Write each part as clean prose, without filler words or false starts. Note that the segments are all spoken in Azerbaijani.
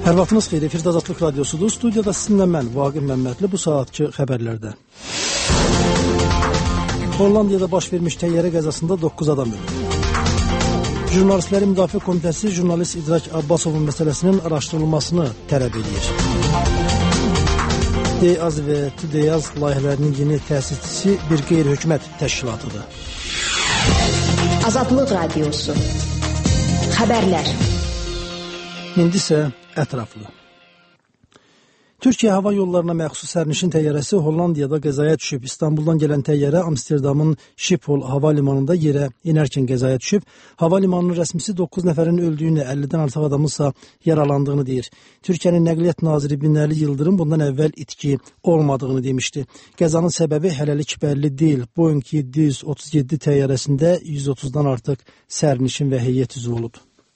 Hər vaxtınız xeyir, efirdə Azadlıq Radiosudur. Studiyada sizinlə mən, Vaqif Məmmədli, bu saatki xəbərlərdə. Hollandiyada baş vermiş təyyarə qəzasında 9 adam ölüb. Jurnalistlərin Müdafiə Komitəsi jurnalist İdrak Abbasovun məsələsinin araşdırılmasını tələb edir. Deyaz və Tüdeyaz layihələrinin yeni təsisçisi bir qeyri-hökumət təşkilatıdır. Azadlıq Radiosu. Xəbərlər. İndi isə ətraflı. Türkiyə hava yollarına məxsus sərnişin təyyarəsi Hollandiyada qəzaya düşüb. İstanbuldan gələn təyyarə Amsterdamın Schiphol hava limanında yerə enərkən qəzaya düşüb. Hava limanının rəsmisi 9 nəfərin öldüyünü, 50-dən artıq adamınsa yaralandığını deyir. Türkiyənin Nəqliyyat naziri Binəli Yıldırım bundan əvvəl itki olmadığını demişdi. Qəzanın səbəbi hələlik bəlli deyil. Boeing 737 təyyarəsində 130-dan artıq sərnişin və heyət üzvü olub.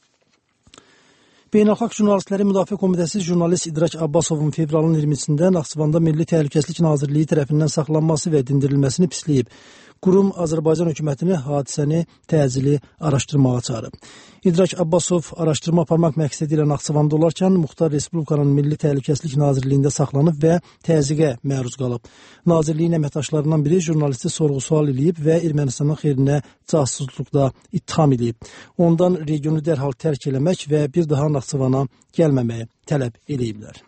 Beynəlxalq Jurnalistlərin Müdafiə Komitəsi jurnalist İdrak Abbasovun fevralın 20-sində Naxçıvanda Milli Təhlükəsizlik Nazirliyi tərəfindən saxlanması və dindirilməsini pisləyib. Qurum Azərbaycan hökumətini hadisəni təcili araşdırmağa çağırıb. İdrak Abbasov araşdırma aparmaq məqsədi ilə Naxçıvanda olarkən Muxtar Respublikanın Milli Təhlükəsizlik Nazirliyində saxlanıb və təzyiqə məruz qalıb. Nazirliyin əməkdaşlarından biri jurnalisti sorğu-sual eləyib və Ermənistanın xeyrinə casusluqda ittiham edib. Ondan regionu dərhal tərk eləmək və bir daha Naxçıvana gəlməməyi tələb ediblər.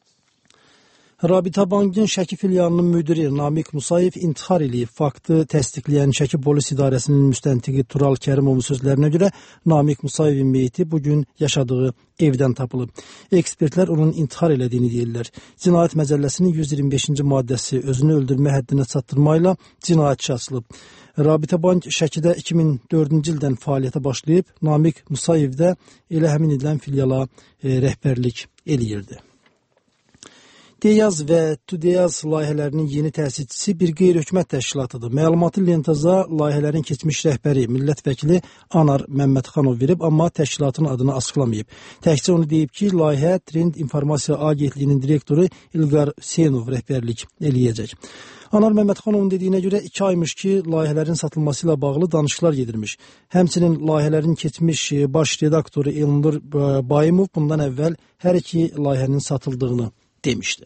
Rabitə Bankın Şəki filialının müdiri Namiq Musayev intihar eləyib. Faktı təsdiqləyən Şəki Polis İdarəsinin müstəntiqi Tural Kərimovun sözlərinə görə Namiq Musayevin meyiti bugün yaşadığı evdən tapılıb. Ekspertlər onun intihar elədiyini deyirlər. Cinayət Məcəlləsinin 125-ci maddəsi özünü öldürmə həddinə çatdırmayla cinayətçi açılıb. Rabitə Bank Şəkidə 2004-cü ildən fəaliyyətə başlayıb. Namiq Musayev də elə həmin edilən filiala rəhbərlik eləyirdi. Deyaz və Tüdeyaz layihələrinin yeni təsisçisi bir qeyri-hökumət təşkilatıdır. Məlumatı Lentaza layihələrin keçmiş rəhbəri, millət vəkili Anar Məmmədxanov verib, amma təşkilatın adını açıqlamayıb. Təkcə onu deyib ki, layihə Trend İnformasiya Agentliyinin direktoru İlqar Hüseynov rəhbərlik eləyəcək. Anar Məmmədxanovun dediyinə görə 2 aymış ki, layihələrin satılması ilə bağlı danışıqlar gedirmiş. Həmçinin layihələrin keçmiş baş redaktoru Elnur Bayımov bundan əvvəl hər iki layihənin satıldığını demişdi.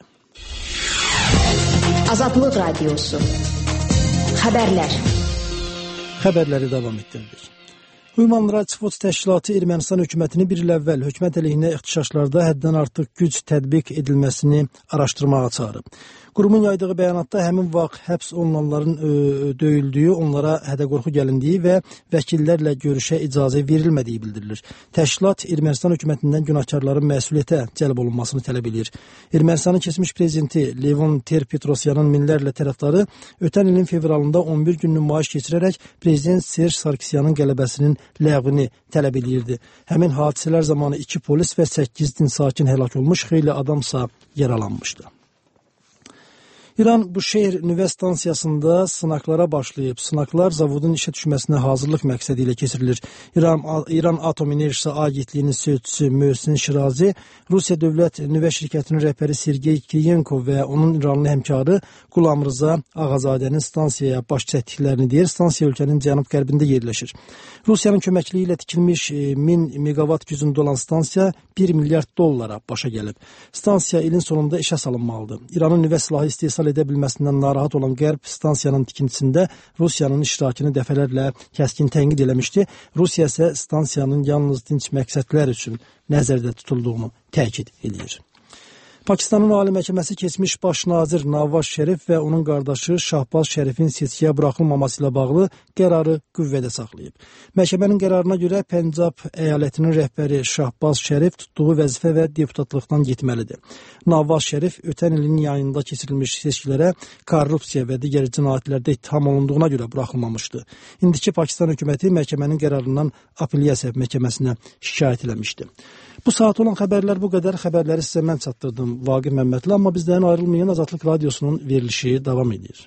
Azadlıq Radiosu. Xəbərlər. Xəbərləri davam etdirdik. Human Rights Watch təşkilatı Ermənistan hökumətini bir il əvvəl hökumət əleyhinə ixtişaşlarda həddən artıq güc tətbiq edilməsini araşdırmağa çağırıb. Qurumun yaydığı bəyanatda həmin vaxt həbs olunanların döyüldüyü, onlara hədə-qorxu gəlindiyi və vəkillərlə görüşə icazə verilmədiyi bildirilir. Təşkilat Ermənistan hökumətindən günahkarların məsuliyyətə cəlb olunmasını tələb edir. Ermənistanın keçmiş prezidenti Levon Ter-Petrosyanın minlərlə tərəfdarı ötən ilin fevralında 11 gün nümayiş keçirərək prezident Serj Sarkisyanın qələbəsinin ləğvini tələb edirdi. Həmin hadisələr zamanı 2 polis və 8 din sakin həlak olmuş, xeyli adamsa yaralanmışdı. İran Buşehir nüvə stansiyasında sınaqlara başlayıb. Sınaqlar zavodun işə düşməsinə hazırlıq məqsədi ilə keçirilir. İran Atom Enerjisi Agentliyinin sözçüsü Möhsin Şirazi, Rusiya Dövlət Nüvə Şirkətinin rəhbəri Sergey Kiriyenko və onun İranlı həmkarı Qulam Rza Ağazadənin stansiyaya baş çəkdiklərini deyir. Stansiya ölkənin cənub-qərbində yerləşir. Rusiyanın köməkliyi ilə tikilmiş 1000 megawatt gücündə olan stansiya 1 milyard dollara başa gəlib. Stansiya ilin sonunda işə salınmalıdır. İranın nüvə silahı istehsal edə bilməsindən narahat olan Qərb stansiyanın tikintisində Rusiyanın iştirakını dəfələrlə kəskin tənqid eləmişdi. Rusiya isə stansiyanın yalnız dinc məqsədlər üçün nəzərdə tutulduğunu təkid edir. Pakistanın Ali Məhkəməsi keçmiş baş nazir Nawaz Şərif və onun qardaşı Şahbaz Şərifin seçkiyə buraxılmaması ilə bağlı qərarı qüvvədə saxlayıb. Məhkəmənin qərarına görə Pəncab əyalətinin rəhbəri Şahbaz Şərif tutduğu vəzifə və deputatlıqdan getməlidir. Nawaz Şərif ötən ilin yayında keçirilmiş seçkilərə korrupsiya və digər cinayətlərdə ittiham olunduğuna görə buraxılmamışdı. İndiki Pakistan hökuməti məhkəmənin qərarından apellyasiya məhkəməsinə şikayət eləmişdi. Bu saat olan xəbərlər bu qədər. Xəbərləri sizə mən çatdırdım, Vaqif Məmmədli, amma bizdən ayrılmayın, Azadlıq Radiosunun verilişi davam edir.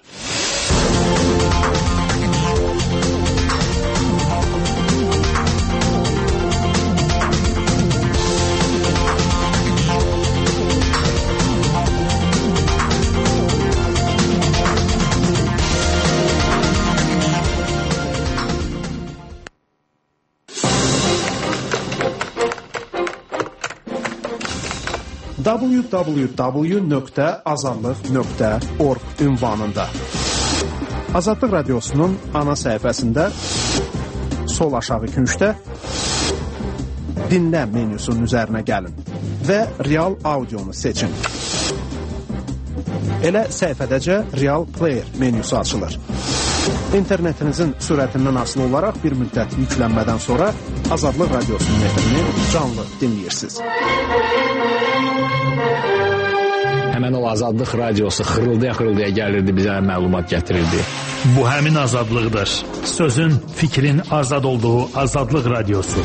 www.azadlıq.org ünvanında. Azadlıq Radiosunun ana səhifəsində sol aşağı küncdə dinlə menyusunun üzərinə gəlin və real audionu seçin. Elə səhifədəcə Real Player menyusu açılır. İnternetinizin sürətindən asılı olaraq bir müddət yüklənmədən sonra Azadlıq Radiosunun efrini canlı dinləyirsiniz. Həmən o Azadlıq Radiosu xırıldaya gəlirdi, bizə məlumat gətirirdi. Bu həmin azadlıqdır. Sözün, fikrin azad olduğu Azadlıq Radiosu.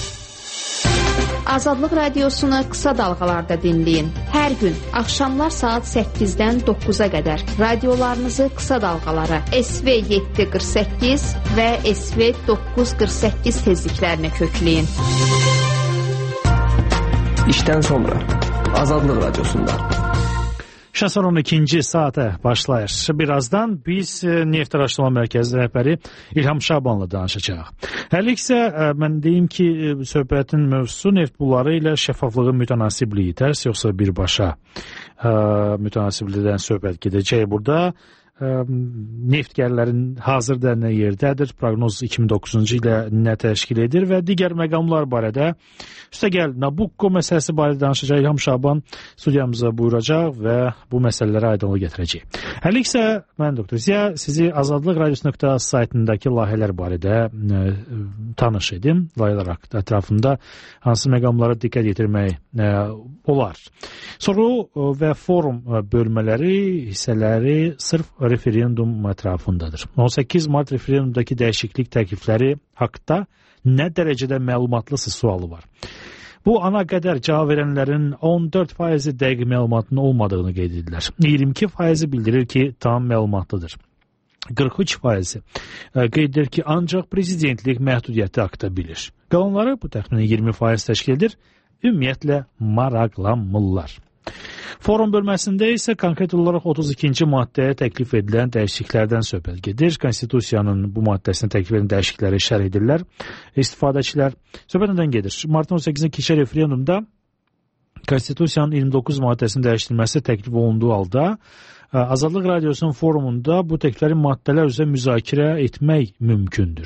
Azadlıq Radiosunu qısa dalğalarda dinləyin. Hər gün axşamlar saat 8-dən 9-a qədər radiolarınızı qısa dalğalara SV 748 və SV 948 tezliklərinə kökləyin. İşdən sonra Azadlıq Radiosunda. Şasaron 2-ci saata başlayır. Birazdan biz Neft Araşdırma Mərkəzi rəhbəri İlham Şabanla danışacağıq. Hələ mən deyim ki, söhbətin mövzusu neft pulları ilə şəffaflığın mütənasibliyi, tərs yoxsa birbaşa mütənasiblikdən söhbət gedəcək burada. Neft gəlirlərin hazırda nə yerdədir, proqnoz 2009-cu ilə nə təşkil edir və digər məqamlar barədə. Üstəgəl, Nabucco məsələsi barədə danışacaq. İlham Şaban studiyamıza buyuracaq və bu məsələlərə aydınlıq gətirəcək. Hələ mən Doktor Ziya sizi Azadlıq Radiosu saytındakı layihələr barədə tanış edim. Layihələr ətrafında hansı məqamlara diqqət yetirmək olar. Soru və forum bölmələri, hissələri sırf referendum ətrafındadır. 18 Mart referendumdakı dəyişiklik təklifləri haqqında nə dərəcədə məlumatlısınız sualı var. Bu ana qədər cavab verənlərin 14% dəqiq məlumatının olmadığını qeyd edirlər. 22% bildirir ki, tam məlumatlıdır. 43% qeyd edir ki, ancaq prezidentlik məhdudiyyəti haqqında bilir. Qalanları bu təxminən 20% təşkil edir. Ümumiyyətlə maraqlanmırlar. Forum bölməsində isə konkret olaraq 32-ci maddəyə təklif edilən dəyişikliklərdən söhbət gedir. Konstitusiyanın bu maddəsinə təklif edilən dəyişiklikləri şərh edirlər. İstifadəçilər söhbət nədən gedir? Martın 18-də keçən referendumda Konstitusiyanın 29 maddəsinin dəyişdirilməsi təklif olunduğu halda Azadlıq Radiosunun forumunda bu təkliflərin maddələr üzrə müzakirə etmək mümkündür.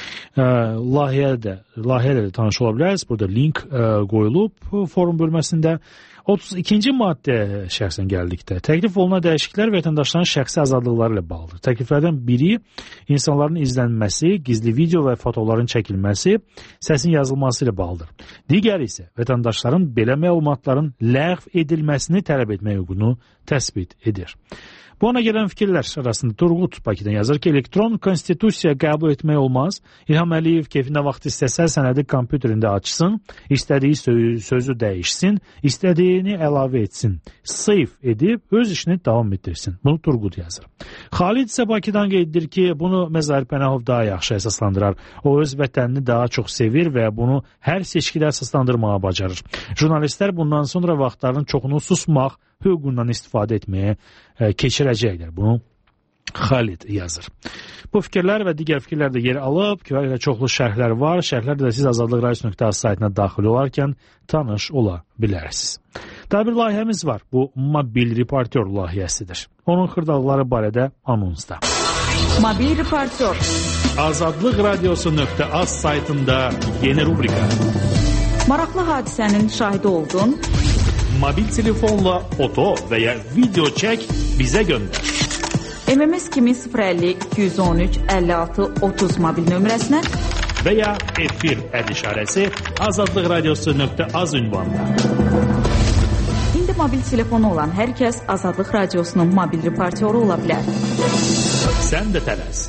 Layihələ də tanış ola bilərsiniz. Burada link qoyulub forum bölməsində. 32-ci maddəyə şəxsən gəldikdə təklif olunan dəyişikliklər vətəndaşların şəxsi azadlıqları ilə bağlıdır. Təkliflərdən biri insanların izlənməsi, gizli video və fotoların çəkilməsi, səsin yazılması ilə bağlıdır. Digəri isə vətəndaşların belə məlumatların ləğv edilməsini tələb etmək hüququnu təsbit edir. Bu ona gələn fikirlər arasında Turgut Bakıdan yazır ki, elektron konstitusiya qəbul etmək olmaz. İlham Əliyev keyfinə vaxt istəsə sənədi kompüterində açsın, istədiyi sözü dəyişsin, istədiyini əlavə etsin, save edib öz işini davam etdirsin. Bunu Turgut yazır. Xalid isə Bakıdan qeyd edir ki, bunu Məzahir Pənahov daha yaxşı əsaslandırar. O öz vətənini daha çox sevir və bunu hər seçkidə əsaslandırmağa bacarır. Jurnalistlər bundan sonra vaxtlarının çoxunu susmaq hüququndan istifadə etməyə keçirəcəklər. Bunu Xalid yazır. Bu fikirlər və digər fikirlər də yer alıb, çoxlu şərhlər var. Şərhlərdə də siz Azadlıq Radiosu.az saytına daxil olarkən tanış ola bilərsiniz. Daha bir layihəmiz var. Bu mobil reportyor layihəsidir. Onun xırdalları barədə anonsda. Mobil reportyor. Azadlıq Radiosu.az saytında yeni rubrika. Maraqlı hadisənin şahidi oldun. Mobil telefonla foto və ya video çək, bizə göndər. MMS kimi 050-213-56-30 mobil nömrəsinə və ya efir işarəsi Azadlıq Radiosu.az ünvanında. İndi mobil telefonu olan hər kəs Azadlıq Radiosunun mobil reportyoru ola bilər. Sən də tələs.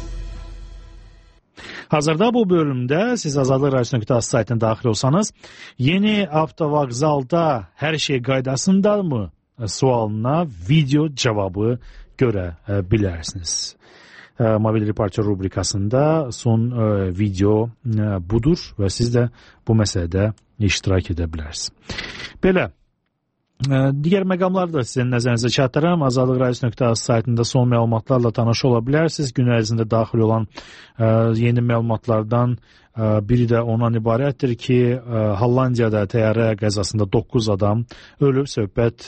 Hazırda bu bölümdə siz Azadlıq Radiosu.az saytına daxil olsanız, yeni avtovağzalda hər şey qaydasındadır sualına video cavabı görə bilərsiniz. Mobil reportyor rubrikasında son video budur və siz də bu məsələdə iştirak edə bilərsiniz. Belə, Digər məqamları da sizin nəzərinizə çatdırıram. Azadlıqradiosu.az saytında son məlumatlarla tanış ola bilərsiniz. Gün ərzində daxil olan yeni məlumatlardan biri də ondan ibarətdir ki, Hollandiyada təyyarə qəzasında 9 adam ölüb. Söhbət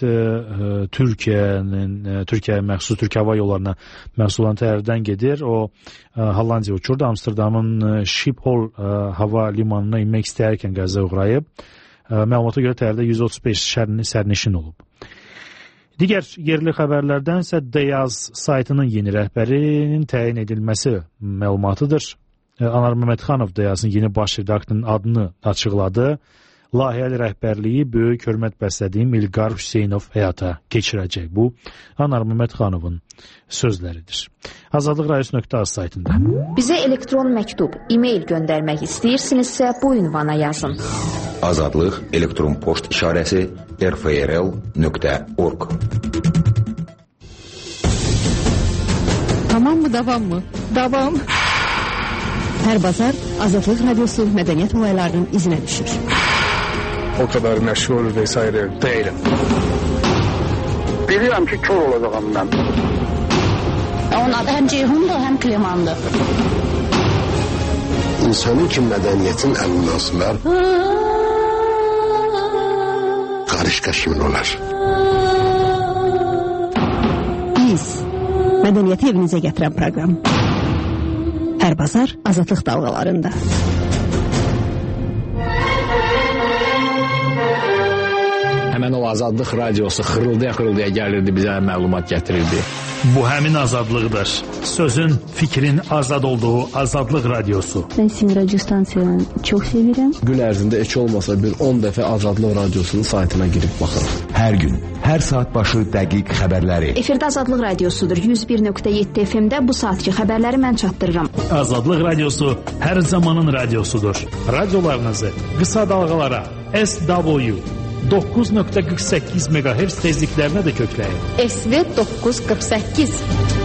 Türkiyəyə məxsus, Türkiyə hava yollarına məxsus olan təyyarədən gedir. O Hollandiya uçurdu. Amsterdamın Schiphol hava limanına inmək istəyərkən qəzaya uğrayıb. Məlumata görə təyyarədə 135 sərnişin olub. Digər yerli xəbərlərdənsə Deyaz saytının yeni rəhbərinin təyin edilməsi məlumatıdır. Anar Məmmədxanov Deyazın yeni baş redaktorunun adını açıqladı. Layihəli rəhbərliyi böyük hörmət bəslədiyim İlqar Hüseynov həyata keçirəcək. Bu, Anar Məmmədxanovun sözləridir. Azadlıqradiosu.az saytında. Bizə elektron məktub, e-mail göndərmək istəyirsinizsə bu ünvana yazın. Azadlıq elektron poçt işarəsi rfrl.org. Tamam mı, davam mı? Davam. Hər bazar Azadlıq Radiosu mədəniyyət olaylarının izinə düşür. O kadar məşğul vesaire değilim. Bilirəm ki, kör olacağım mən. Onun adı həm Ceyhundur, həm Klemandır. İnsanın ki mədəniyyətin əlindən asılar, qarışqa kimin olar? Biz, mədəniyyəti evinizə gətirən proqram. Hər bazar Azadlıq dalğalarında. Həmən o Azadlıq radiosu xırıldaya gəlirdi, bizə məlumat gətirirdi. Bu həmin azadlıqdır. Sözün, fikrin azad olduğu Azadlıq radiosu. Ben sizin radyo stansiyanı çok sevirəm. Gün ərzində heç olmasa bir 10 dəfə Azadlıq radiosunun saytına girib baxırıq. Hər gün, hər saat başı dəqiq xəbərləri. Efirdə Azadlıq radiosudur. 101.7 FM-də bu saatki xəbərləri mən çatdırıram. Azadlıq radiosu hər zamanın radiosudur. Radiolarınızı qısa dalğalara SW 9.48 MHz tezliklərinə də kökləyin. SV 948.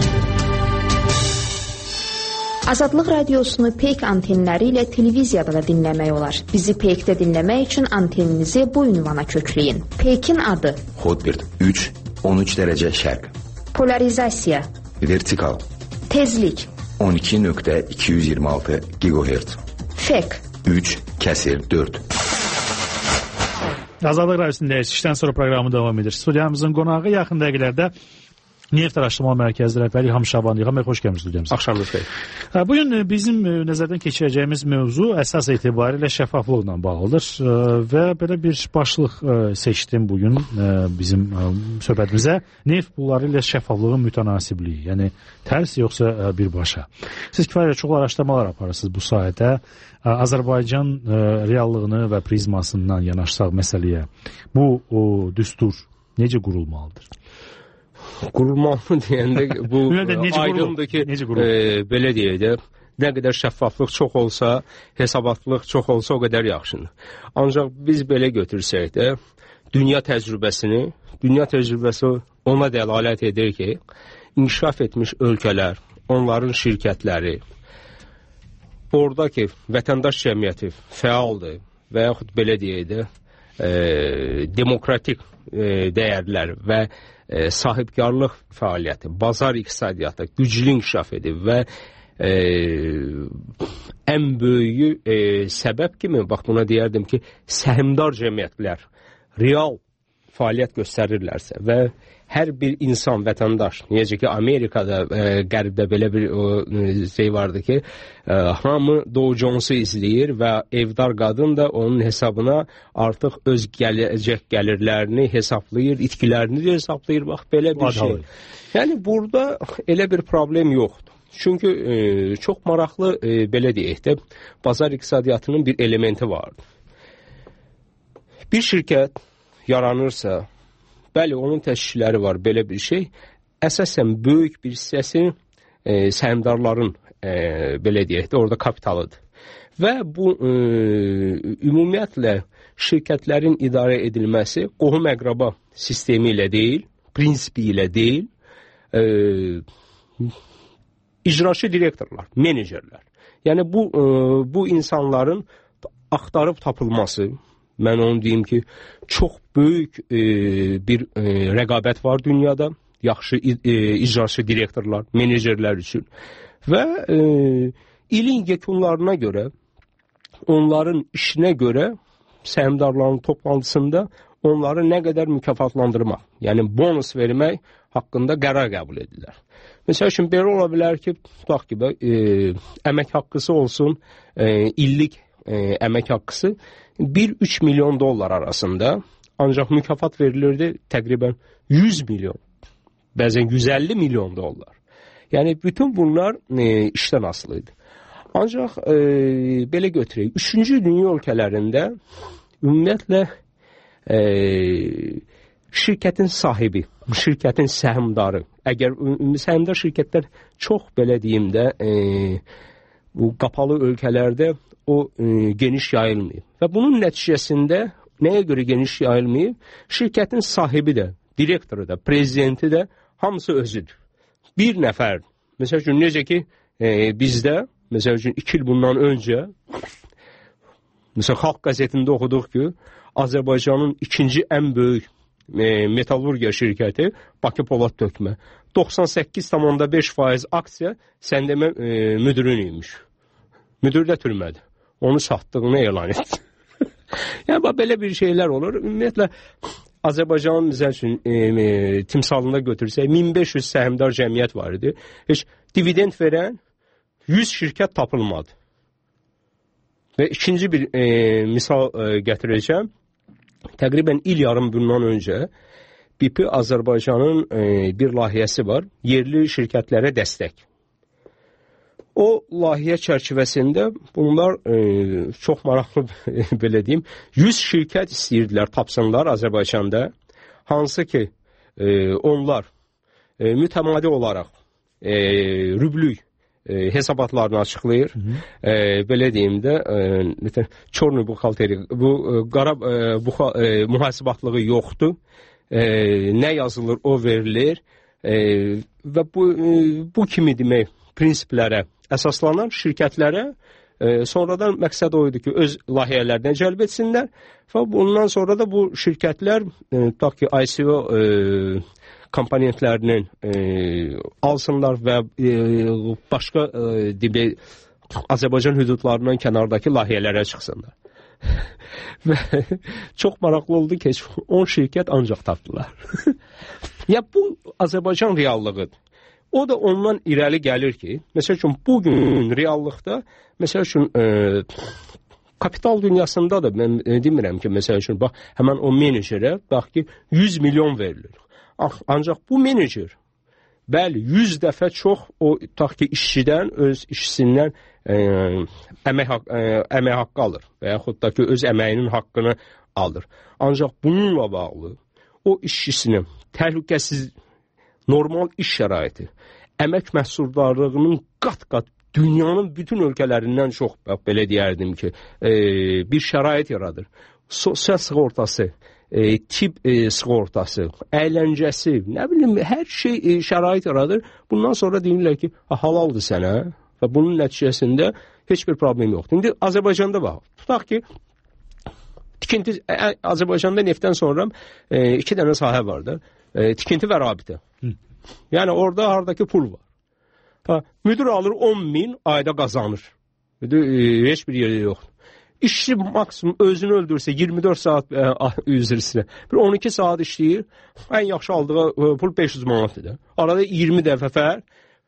Azadlıq radiosunu peyk antenləri ilə televiziyada da dinləmək olar. Bizi peykdə dinləmək üçün anteninizi bu ünvana kökləyin. Peykin adı: Hotbird 3, 13 dərəcə şərq. Polarizasiya: Vertikal. Tezlik: 12.226 GHz. Fek: 3/4. Azadlıq radiosundayız. İşdən sonra proqramı davam edir. Studiyamızın qonağı yaxın dəqiqələrdə Neft Araşdırma Mərkəzi rəhbəri İlham Şabanlı. İlham bəy, xoş gəlmisiniz studiyamıza. Axşamınız xeyir. Bugün bizim nəzərdən keçirəcəyimiz mövzu əsas etibarilə şəffaflıqla bağlıdır və belə bir başlıq seçdim bugün bizim söhbətimizə. Neft pulları ilə şəffaflığın mütənasibliyi, yəni tərs yoxsa birbaşa. Siz kifayət çox araşdırmalar aparırsınız bu sahədə. Azərbaycan reallığını və prizmasından yanaşsaq məsələyə, bu düstur necə qurulmalıdır? Qurulmalı deyəndə bu aydındır ki, belə deyək də, nə qədər şəffaflıq çox olsa, hesabatlıq çox olsa o qədər yaxşıdır. Ancaq biz belə götürsək də, dünya təcrübəsi ona dəlalət edir ki, inkişaf etmiş ölkələr, onların şirkətləri, oradakı vətəndaş cəmiyyəti fəaldır və yaxud belə deyək də, demokratik dəyərlər və sahibkarlıq fəaliyyəti, bazar iqtisadiyyatı güclü inkişaf edib və ən böyüyü səbəb kimi, bax buna deyərdim ki, səhmdar cəmiyyətlər real fəaliyyət göstərirlərsə və hər bir insan, vətəndaş, necə ki Amerikada, qərbdə belə bir şey vardı ki, hamı Dow Jones'u izləyir və evdar qadın da onun hesabına artıq öz gələcək gəlirlərini hesablayır, itkilərini də hesablayır, bax belə bir şey. Yəni burada elə bir problem yoxdur. Çünki çox maraqlı, belə deyək də, bazar iqtisadiyyatının bir elementi vardır. Bir şirkət yaranırsa, bəli, onun təşkilləri var, belə bir şey. Əsasən böyük bir hissəsi səhmdarların, belə deyək də, orada kapitalıdır. Və bu, ümumiyyətlə, şirkətlərin idarə edilməsi qohum-əqraba sistemi ilə deyil, prinsipi ilə deyil, icraçı direktorlar, menecerlər. Yəni, bu insanların axtarıb tapılması mən onu deyim ki, çox böyük bir rəqabət var dünyada. Yaxşı icraçı direktorlar, menecerlər üçün. Və ilin yekunlarına görə, onların işinə görə səhmdarların toplantısında onları nə qədər mükafatlandırmaq, yəni bonus vermək haqqında qərar qəbul edirlər. Məsəl üçün, belə ola bilər ki, tutaq ki, əmək haqqısı olsun, illik əmək haqqısı 1-3 milyon dollar arasında, ancaq mükafat verilirdi təqribən 100 milyon, bəzən 150 milyon dollar. Yəni, bütün bunlar işdən asılı idi. Ancaq belə götürək, 3-cü dünya ölkələrində ümumiyyətlə şirkətin sahibi, şirkətin səhmdarı, əgər səhmdar şirkətlər çox belə deyim də bu qapalı ölkələrdə o geniş yayılmayıb. Və bunun nəticəsində nəyə görə geniş yayılmayıb? Şirkətin sahibi də, direktoru da, prezidenti də hamısı özüdür. Bir nəfər, məsəl üçün, necə ki, bizdə, məsəl üçün, 2 il bundan öncə, məsəl, Xalq qəzetində oxuduq ki, Azərbaycanın ikinci ən böyük metalurgiya şirkəti Bakı Polad Tökmə 98,5% aksiya səndəmə müdürün imiş. Müdür də türmədi. Onu satdığını elan etdi. Yəni, belə bir şeylər olur. Ümumiyyətlə, Azərbaycanın məsəl üçün timsalında götürsək 1500 səhmdar cəmiyyət var idi. Heç dividend verən 100 şirkət tapılmadı. Və ikinci bir misal gətirəcəm. Təqribən il yarım bundan öncə BP Azərbaycanın bir layihəsi var. Yerli şirkətlərə dəstək. O layihə çərçivəsində bunlar çox maraqlı belə deyim, 100 şirkət istəyirdilər tapsınlar Azərbaycanda. Hansı ki onlar mütəmadi olaraq rüblük hesabatlarını açıqlayır. Belə deyim də çornu buxalteri, bu qara mühasibatlığı yoxdur. Nə yazılır o verilir və bu kimi demək prinsiplərə əsaslanan şirkətlərə sonradan məqsəd o idi ki, öz layihələrinə cəlb etsinlər və bundan sonra da bu şirkətlər tutaq ki, ICO komponentlərinin alsınlar və başqa Azərbaycan hüdudlarından kənardakı layihələrə çıxsınlar. Və çox maraqlı oldu ki, 10 şirkət ancaq tapdılar. Ya bu Azərbaycan reallığıdır. O da ondan irəli gəlir ki, məsəl üçün, bugün reallıqda, məsəl üçün, kapital dünyasında da mən demirəm ki, məsəl üçün, bax, həmən o menecerə, bax ki, 100 milyon verilir. Ancaq bu menecer, bəli, 100 dəfə çox o, tutaq ki, işçidən, öz işçisindən əmək haqqı alır və yaxud da ki, öz əməyinin haqqını alır. Ancaq bununla bağlı o işçisinin təhlükəsiz, normal iş şəraiti, əmək məhsuldarlığının qat-qat dünyanın bütün ölkələrindən çox, belə deyərdim ki, bir şərait yaradır. Sosial sığortası, tip sığortası, əyləncəsi, nə bilim, hər şey şərait yaradır. Bundan sonra deyirlər ki, halaldır sənə və bunun nəticəsində heç bir problem yoxdur. İndi Azərbaycanda bax, tutaq ki, Azərbaycanda neftdən sonra 2 dənə sahə var da, tikinti və rabitə. Yəni, orada haradakı pul var. Müdür alır 10.000, ayda qazanır. Heç bir yerdə yoxdur. İşçi maksimum özünü öldürsə 24 saat üzrəsinə, bir 12 saat işləyir, ən yaxşı aldığı pul 500 manatdır. Arada 20 dəfə fərq.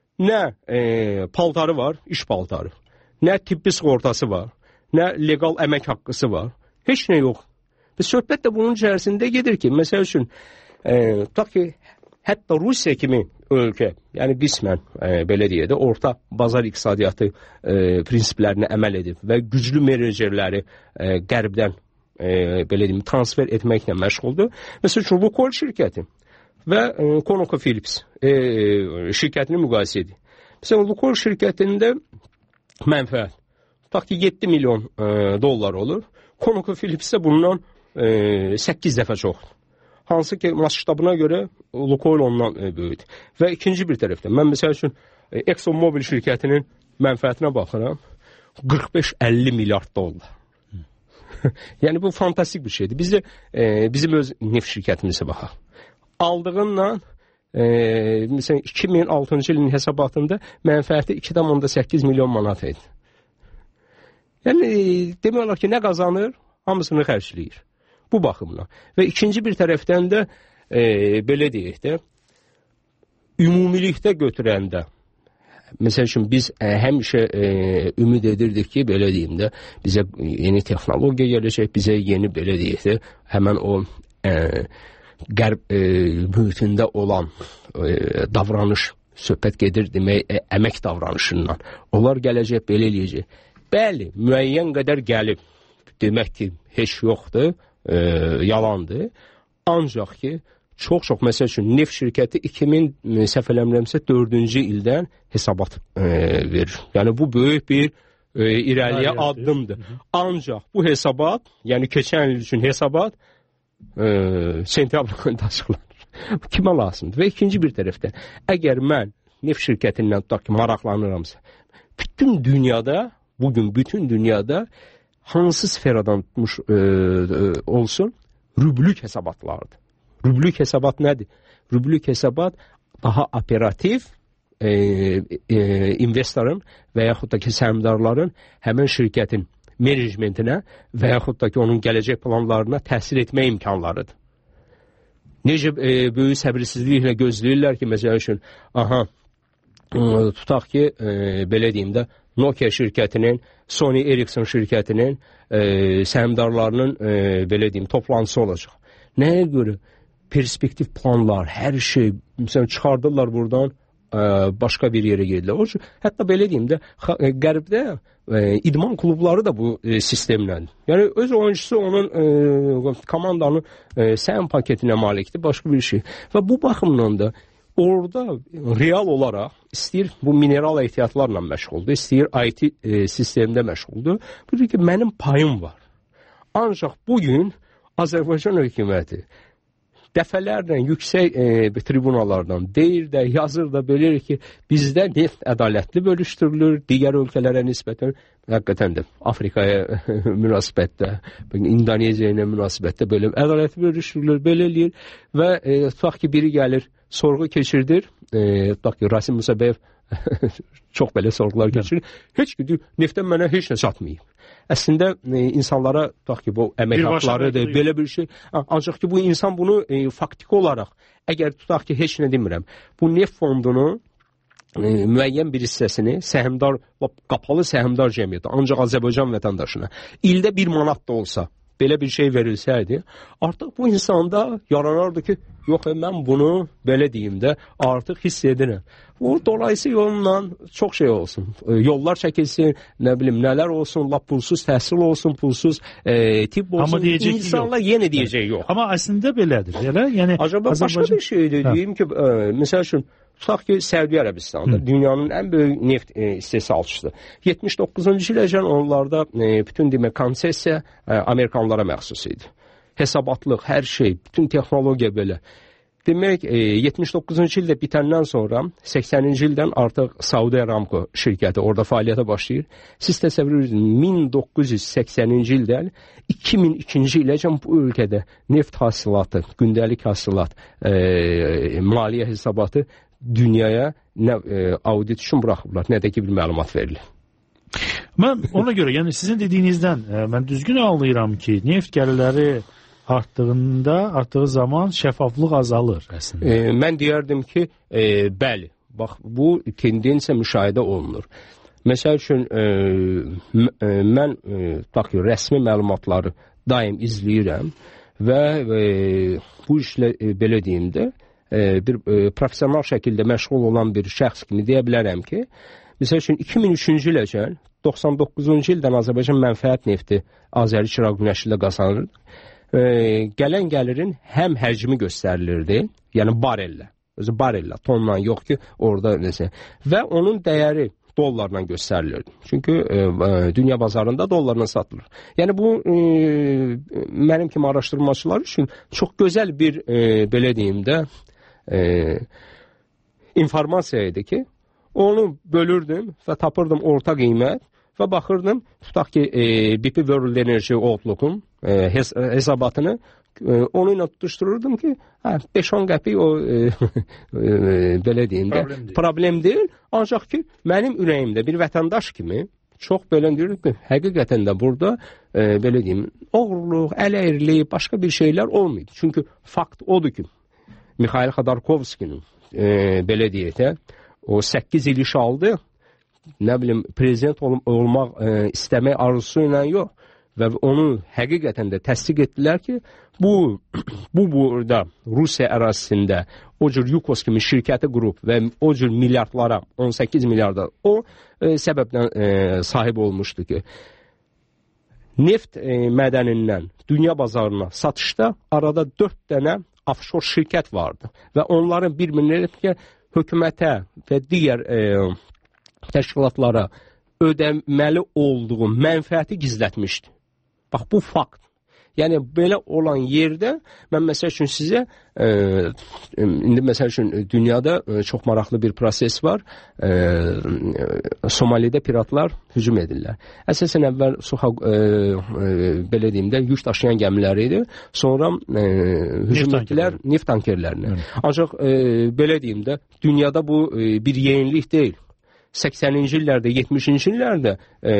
Nə paltarı var, iş paltarı. Nə tibbi sığortası var, nə legal əmək haqqısı var. Heç nə yox. Və söhbət də bunun içərisində gedir ki, məsəl üçün, tutaq ki, hətta Rusiya kimi ölkə, yəni qismən, belə deyək də, orta bazar iqtisadiyyatı prinsiplərinə əməl edib və güclü menecerləri qərbdən, belə deyim, transfer etməklə məşğuldur. Məsəl üçün, Lukoil şirkəti və ConocoPhillips şirkətini müqayisə edir. Məsələn, Lukoil şirkətində mənfəət, tutaq ki, 7 milyon dollar olur. ConocoPhillips də bundan 8 dəfə çoxdur. Hansı ki, masştabına görə Lukoil ondan böyüdür. Və ikinci bir tərəfdə, mən məsəl üçün ExxonMobil şirkətinin mənfəətinə baxıram, 45-50 milyard dollar. Yəni bu fantastik bir şeydir. Biz də bizim öz neft şirkətimizə baxaq. Aldığınla məsələn 2006-cı ilin hesabatında mənfəəti 2,8 milyon manat idi. Yəni demək olar ki, nə qazanır, hamısını xərcləyir. Bu baxımdan. Və ikinci bir tərəfdən də belə deyək də, ümumilikdə götürəndə, məsəl üçün biz həmişə ümid edirdik ki, belə deyim də, bizə yeni texnologiya gələcək, bizə yeni belə deyək də, həmən o qərb mühitində olan davranış, söhbət gedir demək, əmək davranışından. Onlar gələcək, belə eləyəcək. Bəli, müəyyən qədər gəlib, demək ki, heç yoxdur, yalandır. Ancaq ki, çox, məsəl üçün, neft şirkəti 2000, səhv eləmirəmsə, 4-cü ildən hesabat verir. Yəni, bu böyük bir irəliyə addımdır. Ancaq bu hesabat, yəni keçən il üçün hesabat, sentyabrın açıqlanır. Kimə lazımdır? Və ikinci bir tərəfdən, əgər mən neft şirkətindən tutaq ki, maraqlanıramsa, bütün dünyada, bugün bütün dünyada hansı sferadan tutmuş olsun, rüblük hesabatlardır. Rüblük hesabat nədir? Rüblük hesabat daha operativ investorun və yaxud da ki, səhmdarların həmin şirkətin menecmentinə və yaxud da ki, onun gələcək planlarına təsir etmə imkanlarıdır. Necə böyük səbirsizliklə gözləyirlər ki, məsəl üçün, tutaq ki, belə deyim də, Nokia şirkətinin, Sony Ericsson şirkətinin səhmdarlarının, belə deyim, toplantısı olacaq. Nəyə görə? Perspektiv planlar, hər şey, məsələn, çıxardırlar buradan, başqa bir yerə gedirlər. Hətta belə deyim də, qərbdə idman klubları da bu sistemlə. Yəni, öz oyuncusu onun komandanın səhəm paketinə malikdir, başqa bir şey. Və bu baxımdan da orada real olaraq istəyir bu mineral ehtiyatlarla məşğuldur, istəyir IT sistemdə məşğuldur. Budur ki, mənim payım var. Ancaq bugün Azərbaycan hökuməti dəfələrlə yüksək tribunalardan deyir də, yazır da, belə ki, bizdə neft ədalətli bölüşdürülür, digər ölkələrə nisbətən, həqiqətən də Afrikaya münasibətdə, İndoneziya ilə münasibətdə belə ədalətli bölüşdürülür, belə eləyir və tutaq ki, biri gəlir, sorğu keçirdir, tutaq ki, Rasim Musabəyev çox belə sorğular keçirir, heç ki, neftdən mənə heç nə çatmayıb. Əslində, insanlara, tutaq ki, bu əmək haqlarıdır, belə bir şey. Ancaq ki, bu insan bunu faktiki olaraq, əgər tutaq ki, heç nə demirəm, bu neft fondunun müəyyən bir hissəsini səhmdar, qapalı səhmdar cəmiyyəti, ancaq Azərbaycan vətəndaşına ildə 1 manat da olsa, belə bir şey verilsəydi, artıq bu insanda yaranardı ki, yox, mən bunu, belə deyim də, artıq hiss edirəm. Dolayısıyla yolla çox şey olsun. Yollar çəkilsin, nə bilim, nələr olsun, lap pulsuz təhsil olsun, pulsuz tibb olsun. İnsanlar yenə deyəcək yox. Amma əslində belədir. Yəni, acaba başqa bir şeydir. Deyim ki, məsəl üçün, tutaq ki, Səudi Ərəbistandır. Dünyanın ən böyük neft istehsalçısıdır. 79-cu iləcən onlarda bütün demək, konsesiya Amerikanlara məxsus idi. Hesabatlıq, hər şey, bütün texnologiya belə. Demək, 79-cu ildə bitəndən sonra 80-ci ildən artıq Saudi Aramco şirkəti orada fəaliyyətə başlayır. Siz təsəvvür edin, 1980-ci ildən 2002-ci iləcən bu ölkədə neft hasilatı, gündəlik hasilat, maliyyə hesabatı dünyaya nə audit üçün buraxıblar, nə də ki bir məlumat verilir. Mən ona görə, yəni sizin dediyinizdən mən düzgün anlayıram ki, neft gəlirləri artdığı zaman şəffaflıq azalır əslində. Mən deyərdim ki, bəli, bax, bu tendensiya müşahidə olunur. Məsəl üçün, mən rəsmi məlumatları daim izləyirəm və bu işlə, belə deyim də, bir profesional şəkildə məşğul olan bir şəxs kimi deyə bilərəm ki, məsəl üçün, 2003-cü iləcən 99-cu ildən Azərbaycan mənfəət nefti Azəri Çıraq Günəşli ilə qazanır. Gələn gəlirin həm həcmi göstərilirdi, yəni barellə, özü barellə, tonla yox ki, orada nəsə, və onun dəyəri dollarla göstərilirdi. Çünki dünya bazarında dollarla satılır. Yəni bu, mənim kimi araşdırmacılar üçün çox gözəl bir, belə deyim də, informasiya idi ki, onu bölürdüm və tapırdım orta qiymət və baxırdım, tutaq ki, BP World Energy Outlook-un hesabatını onu ilə tutuşdururdum ki, 5-10 qəpik o belə deyim də, problem deyil. Ancaq ki, mənim ürəyimdə bir vətəndaş kimi çox belə deyirdim ki, həqiqətən də burada belə deyim, oğurluq, ələyirlik, başqa bir şeylər olmaydı. Çünki fakt odur ki, Mikhail Xodorkovskinin belə deyək də, o 8 il iş aldı, nə bilim, prezident olmaq istəmək arzusu ilə yox və onu həqiqətən də təsdiq etdilər ki, bu burada Rusiya ərazisində o cür Yukos kimi şirkəti qurub və o cür milyardlara, 18 milyarda o səbəbdən sahib olmuşdu ki, neft mədənindən dünya bazarına satışda arada 4 dənə offshore şirkət vardı və onların bir-birinə ki, hökumətə və digər təşkilatlara ödəməli olduğu mənfəəti gizlətmişdi. Bax, bu fakt. Yəni, belə olan yerdə, mən məsəl üçün sizə, indi məsəl üçün dünyada çox maraqlı bir proses var. Somalidə piratlar hücum edirlər. Əsasən əvvəl belə deyim də, yük daşıyan gəmiləri idi. Sonra hücum etdilər neft tankerlərinə. Ancaq belə deyim də, dünyada bu bir yenilik deyil. 80-ci illərdə, 70-ci illərdə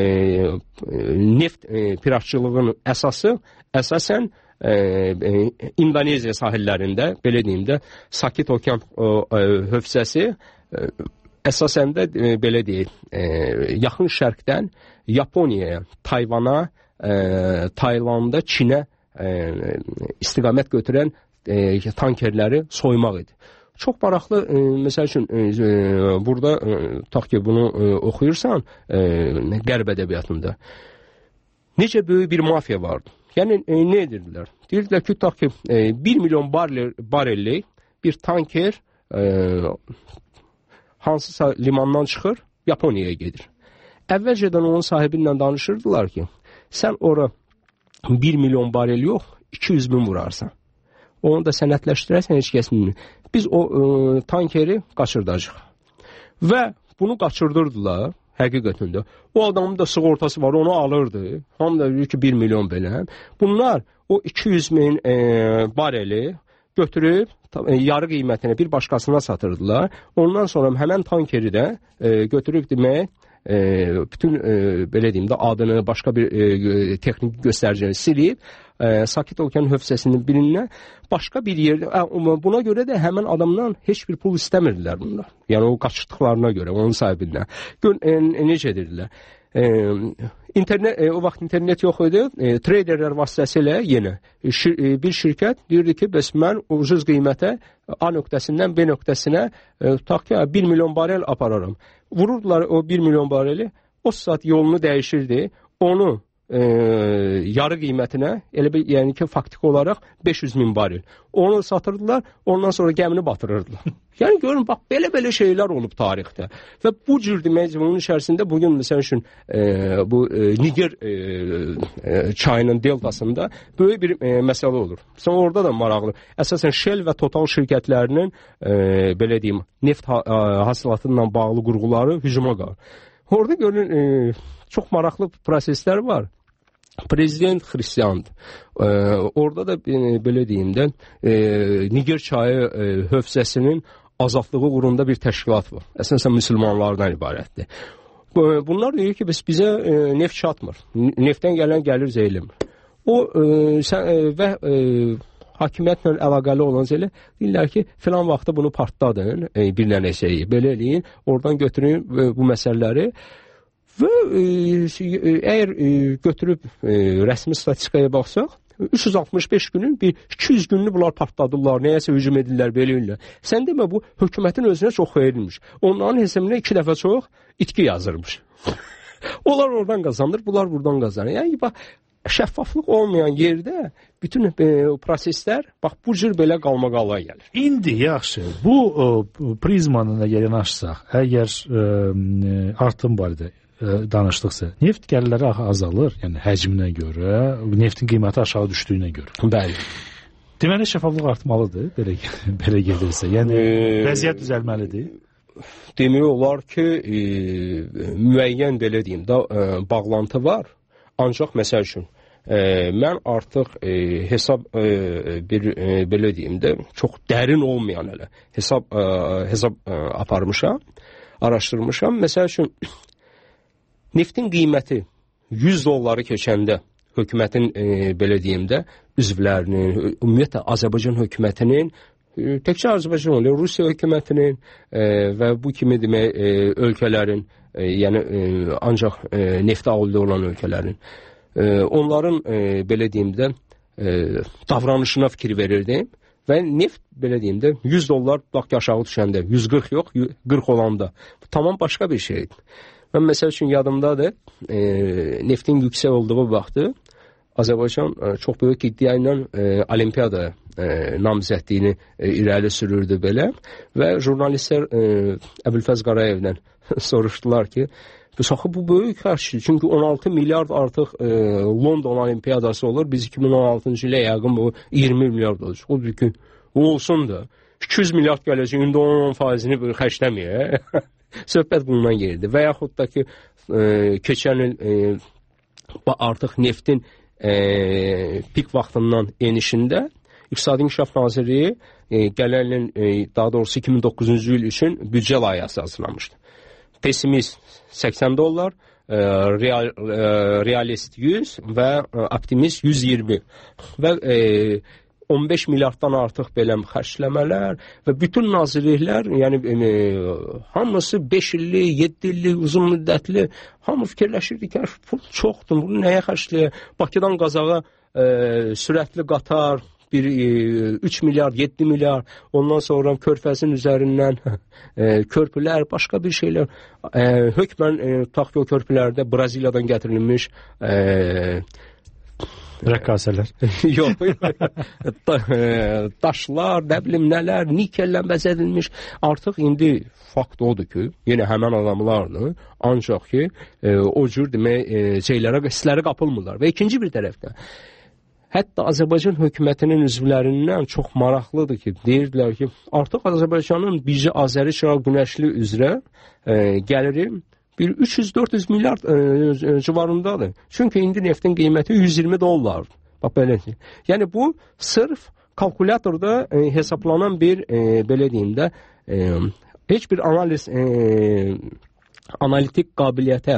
neft piratçılığının əsasən İndoneziya sahillərində, belə deyim də, Sakit Okean hövzəsi əsasən də belə deyil, yaxın şərqdən Yaponiyaya, Tayvana, Taylanda, Çinə istiqamət götürən tankerləri soymaq idi. Çox maraqlı, məsəl üçün, burada, tutaq ki, bunu oxuyursan, qərb ədəbiyyatında, necə böyük bir mafiya vardı. Yəni, nə edirdilər? Deyirdilər ki, tutaq ki, 1 milyon barellik bir tanker hansısa limandan çıxır, Yaponiyaya gedir. Əvvəlcədən onun sahibi ilə danışırdılar ki, sən ora 1 milyon barel yox, 200 bin vurarsan. Onu da sənədləşdirərsən, heç kəs bilmir. Biz o tankeri qaçırdacaq. Və bunu qaçırdırdılar, həqiqətən də. O adamın da sığortası var, onu alırdı. Hamı da deyir ki, 1 milyon belə. Bunlar o 200 min bareli götürüb, yarı qiymətinə bir başqasına satırdılar. Ondan sonra həmən tankeri də götürüb demək, bütün belə deyim də adını, başqa bir texniki göstəricini silib, Sakit Okean hövzəsinin birindən başqa bir yerdə, buna görə də həmən adamdan heç bir pul istəmirdilər bunlar. Yəni o qaçırtdıqlarına görə, onun sahibindən. Necə edirlər? O vaxt internet yox idi, traderlər vasitəsilə yenə bir şirkət deyirdi ki, bəs mən ucuz qiymətə A nöqtəsindən B nöqtəsinə tutaq ki, 1 milyon barel apararam. Vururdular o 1 milyon bareli, o saat yolunu dəyişirdi, onu yarı qiymətinə, elə bir, yəni ki, faktik olaraq 500 min barel. Onu satırdılar, ondan sonra gəmini batırırdılar. Yəni görün, bax, belə şeylər olub tarixdə. Və bu cür demək, bunun içərisində bugün, məsəl üçün, bu Niger çayının deltasında böyük bir məsələ olur. Sonra orada da maraqlı. Əsasən Shell və Total şirkətlərinin, belə deyim, neft hasilatından bağlı qurğuları hücuma qalır. Orada görün, çox maraqlı proseslər var. Prezident xristiyandır. Orada da belə deyim də, Niger çayı hövzəsinin azadlığı uğrunda bir təşkilat var. Əsasən müsəlmanlardan ibarətdir. Bunlar deyir ki, bizə neft çatmır. Neftdən gələn gəlir zeylimir. O və hakimiyyətlə əlaqəli olan şeylə deyirlər ki, filan vaxtda bunu partladın, bir dənə şeyi, belə eləyin, oradan götürün bu məsələləri. Və əgər götürüb rəsmi statistikaya baxsaq, 365 günün bir 200 gününü bunlar partladılar, nəyəsə hücum edirlər, belə edirlər. Sən demə, bu hökumətin özünə çox verilmiş. Onların hesabına 2 dəfə çox itki yazırmış. Onlar oradan qazanır, bunlar buradan qazanır. Yəni, bax, şəffaflıq olmayan yerdə bütün proseslər, bax, bu cür belə qalmaqalaya gəlir. İndi, yaxşı, bu prizmanın əgər yanaşsaq, əgər artım barədə danışdıqsa, neft gəlirləri azalır, yəni həcminə görə, neftin qiyməti aşağı düşdüyünə görə. Bəli. Deməli, şəffaflıq artmalıdır, belə gedirsə. Yəni, vəziyyət düzəlməlidir. demək olar ki, müəyyən belə deyim də bağlantı var. Ancaq məsəl üçün mən artıq hesab belə deyim də çox dərin olmayan hələ hesab aparmışam, araşdırmışam. Məsəl üçün neftin qiyməti $100 keçəndə hökumətin belə deyim də üzvlərinin, ümumiyyətlə Azərbaycan hökumətinin, təkcə Azərbaycan olub, Rusiya hökumətinin və bu kimi demək ölkələrin, yəni ancaq neftə alıqlı olan ölkələrin, onların belə deyim də davranışına fikir verirdim və neft belə deyim də $100 bax aşağı düşəndə, 140 yox, 40 olanda tamam başqa bir şeydir. Mən məsəl üçün yadımdadır, neftin yüksək olduğu vaxtı Azərbaycan çox böyük iddia ilə olimpiyada namizədliyini irəli sürürdü belə və jurnalistlər Əbülfəz Qarayevdən soruşdular ki, bu böyük xərcdir. Çünki 16 milyard artıq London olimpiyadası olur. Biz 2016-cı ilə yəqin bu 20 milyard olacaq. Odur ki, olsun da 200 milyard gələcək, indi 10%-ni xərcləməyə. Söhbət bundan geldi. Və yaxud da ki, keçən il artıq neftin pik vaxtından enişində İqtisadi İnkişaf Nazirliyi gələn ilin, daha doğrusu 2009-cu il üçün büdcə layihəsi hazırlamışdı. Pessimist $80, realist 100 və optimist 120 və 15 milyarddan artıq belə xərcləmələr və bütün nazirliklər, yəni hamısı 5 illik, 7 illik, uzun müddətli, hamı fikirləşirdi ki, pul çoxdur, bunu nəyə xərcləyək? Bakıdan Qazaxa sürətli qatar, 3 milyard, 7 milyard, ondan sonra körfəzin üzərindən körpülər, başqa bir şeylər. Hökmən tutaq ki, o körpülərdə Braziliyadan gətirilmiş rəqqasələr. Yox, daşlar, nə bilim nələr, nikellə bəzədilmiş. Artıq indi fakt odur ki, yenə həmən adamlardır, ancaq ki, o cür demək, hissləri qapılmırlar. Və ikinci bir tərəfdən, hətta Azərbaycan hökumətinin üzvlərindən çox maraqlıdır ki, deyirdilər ki, artıq Azərbaycanın bircə Azəri Çıraq Günəşli üzrə gəliri bir 300-400 milyard civarındadır. Çünki indi neftin qiyməti $120. Bax belə. Yəni bu sırf kalkulyatorda hesaplanan bir belə deyim də heç bir analiz analitik qabiliyyətə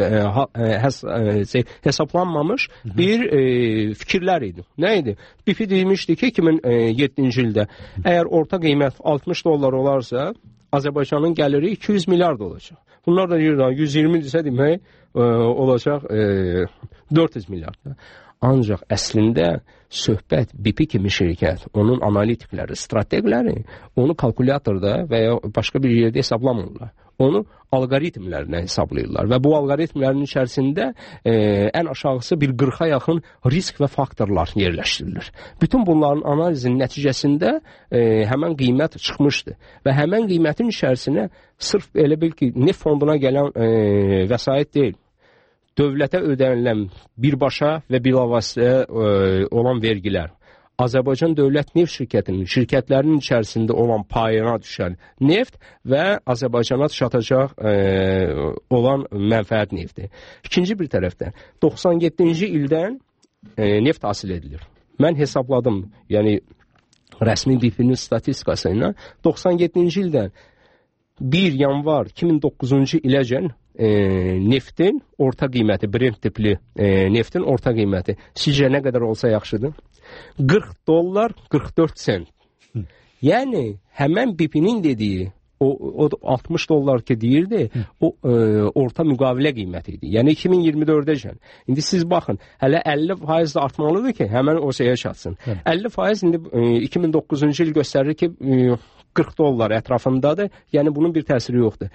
hesablanmamış bir fikirlər idi. Nə idi? BP demişdi ki, 2007-ci ildə əgər orta qiymət $60 olarsa, Azərbaycanın gəliri 200 milyard olacaq. Bunlar da 120 desə demək olacaq 400 milyard. Ancaq əslində söhbət BP kimi şirkət, onun analitikləri, strateqləri onu kalkulyatorda və ya başqa bir yerdə hesablamırlar. Onu alqoritmlərlə hesablayırlar və bu alqoritmlərin içərisində ən aşağısı bir 40-a yaxın risk və faktorlar yerləşdirilir. Bütün bunların analizinin nəticəsində həmən qiymət çıxmışdı və həmən qiymətin içərisinə sırf elə bil ki, neft fonduna gələn vəsait deyil, dövlətə ödənilən birbaşa və bilavasitə olan vergilər, Azərbaycan Dövlət Neft Şirkətinin şirkətlərinin içərisində olan payına düşən neft və Azərbaycana çatacaq olan mənfəət nefti. İkinci bir tərəfdən 97-ci ildən neft hasil edilir. Mən hesabladım, yəni rəsmi BP-nin statistikası ilə 97-ci ildən 1 yanvar 2009-cu iləcən neftin orta qiyməti, Brent tipli neftin orta qiyməti sizcə nə qədər olsa yaxşıdır? $40, 44 sent. Yəni, həmən BP-nin dediyi, o $60 ki deyirdi, o orta müqavilə qiyməti idi. Yəni, 2024-əcən. İndi siz baxın, hələ 50% də artmalıdır ki, həmən o şeyə çatsın. 50% indi 2009-cu il göstərir ki, $40 ətrafındadır, yəni bunun bir təsiri yoxdur.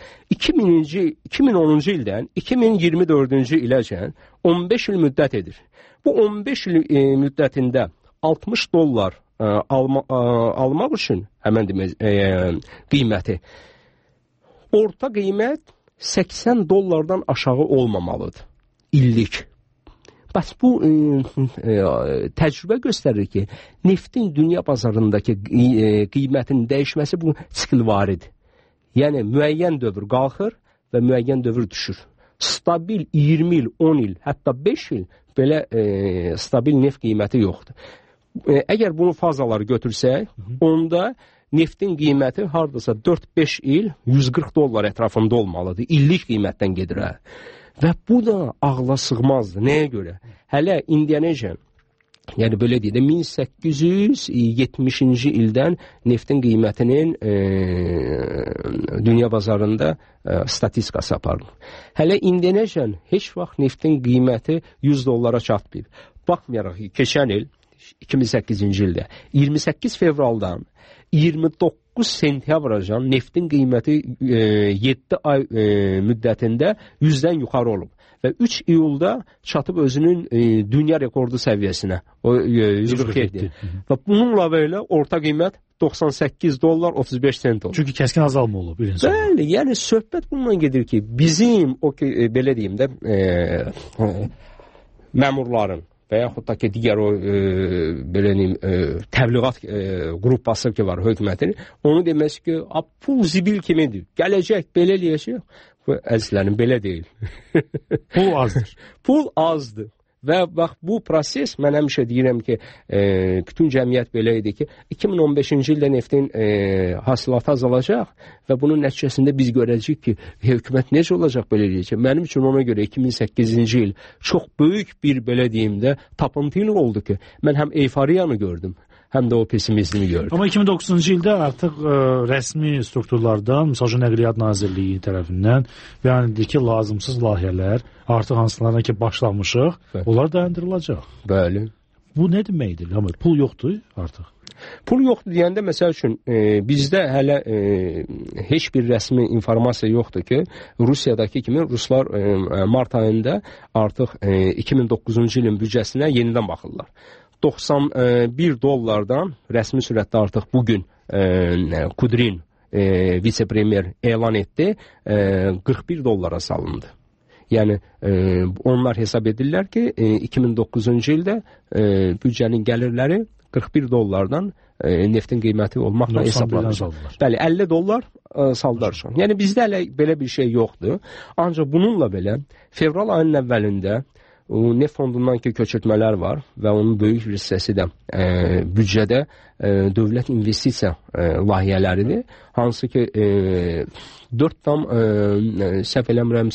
2010-cu ildən 2024-cü iləcən 15 il müddət edir. Bu 15 il müddətində $60 almaq üçün həmən qiyməti orta qiymət $80-dan aşağı olmamalıdır illik. Bəs bu təcrübə göstərir ki, neftin dünya bazarındakı qiymətin dəyişməsi bu siklvaridir. Yəni müəyyən dövr qalxır və müəyyən dövr düşür. Stabil 20 il, 10 il, hətta 5 il belə stabil neft qiyməti yoxdur. Əgər bunu fazaları götürsək, onda neftin qiyməti hardasa 4-5 il $140 ətrafında olmalıdır. İllik qiymətdən gedir. Və bu da ağla sığmazdır. Nəyə görə? Hələ indiyənəcən, yəni belə deyək də 1870-ci ildən neftin qiymətinin dünya bazarında statistikası aparılır. Hələ indiyənəcən heç vaxt neftin qiyməti $100 çatmayıb. Baxmayaraq ki, keçən il 2008-ci ildə 28 fevraldan 29 sentyabracan neftin qiyməti 7 ay müddətində 100-dən yuxarı olub. Və 3 iyulda çatıb özünün dünya rekordu səviyyəsinə. O 147. Və bununla belə orta qiymət $98.35 olub. Çünki kəskin azalma olub. Bəli, yəni söhbət bundan gedir ki, bizim o belə deyim də məmurların və yaxud da ki, digər o belə deyim, təbliğat qrupası ki var hökumətin, onu deməsi ki, pul zibil kimidir, gələcək, belə eləyəcək. Əzizlərim, belə deyil. Pul azdır. Pul azdır. Və bax, bu proses, mən həmişə deyirəm ki, bütün cəmiyyət belə idi ki, 2015-ci ildə neftin hasilatı azalacaq və bunun nəticəsində biz görəcəyik ki, hökumət necə olacaq belə eləyəcək. Mənim üçün ona görə 2008-ci il çox böyük bir, belə deyim də, tapıntı ili oldu ki, mən həm euforiyanı gördüm, həm də o pessimizmi gördüm. Amma 2009-cu ildə artıq rəsmi strukturlardan, məsəl üçün Nəqliyyat Nazirliyi tərəfindən bəyanədir ki, lazımsız layihələr artıq hansılarına ki başlamışıq, onlar dayandırılacaq. Bəli. Bu nə deməkdir? Amma pul yoxdur artıq. Pul yoxdur deyəndə, məsəl üçün, bizdə hələ heç bir rəsmi informasiya yoxdur ki, Rusiyadakı kimi Ruslar mart ayında artıq 2009-cu ilin büdcəsinə yenidən baxırlar. $91 rəsmi sürətdə artıq bugün Kudrin vitse-premier elan etdi, $41 salındı. Yəni, onlar hesab edirlər ki, 2009-cu ildə büdcənin gəlirləri $41 neftin qiyməti olmaqla hesablanır. Bəli, $50 saldılar şu an. Yəni, bizdə hələ belə bir şey yoxdur. Ancaq bununla belə, fevral ayının əvvəlində neft fondundan ki köçürtmələr var və onun böyük bir hissəsi də büdcədə dövlət investisiya layihələridir. Hansı ki 4,8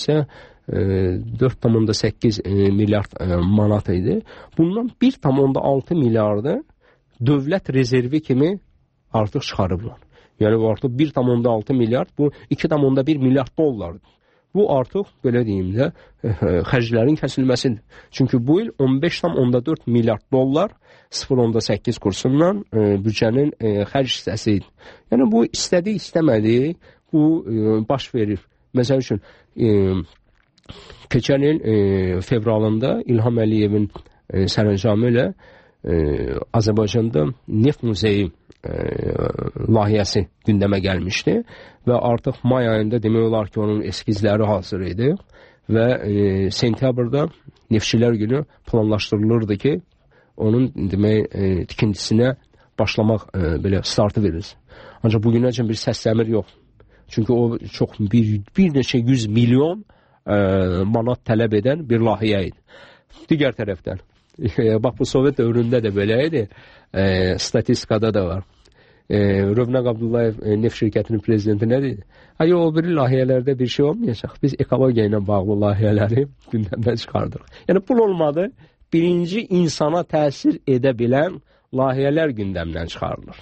milyard manat idi. Bundan 1,6 milyardı dövlət rezervi kimi artıq çıxarıblar. Yəni artıq 1,6 milyard, bu 2,1 milyard dollardır. Bu artıq, belə deyim də, xərclərin kəsilməsidir. Çünki bu il 15,4 milyard dollar 0,8 kursundan büdcənin xərc hissəsi idi. Yəni bu istədik, istəmədik, bu baş verir. Məsəl üçün, keçən il fevralında İlham Əliyevin sərəncamı ilə Azərbaycanda neft muzeyi layihəsi gündəmə gəlmişdi və artıq may ayında demək olar ki, onun eskizləri hazır idi və sentyabrda Neftçilər Günü planlaşdırılırdı ki, onun demək tikintisinə başlamaq belə startı verir. Ancaq bugünəcən bir səsləmir yox. Çünki o çox bir neçə 100 milyon manat tələb edən bir layihə idi. Digər tərəfdən, bax bu Sovet dövründə də belə idi, statistikada da var. Rövnaq Abdullayev neft şirkətinin prezidenti nə dedi? O biri layihələrdə bir şey olmayacaq. Biz ekologiya ilə bağlı layihələri gündəmdən çıxardırıq. Yəni pul olmadı, birinci insana təsir edə bilən layihələr gündəmdən çıxarılır.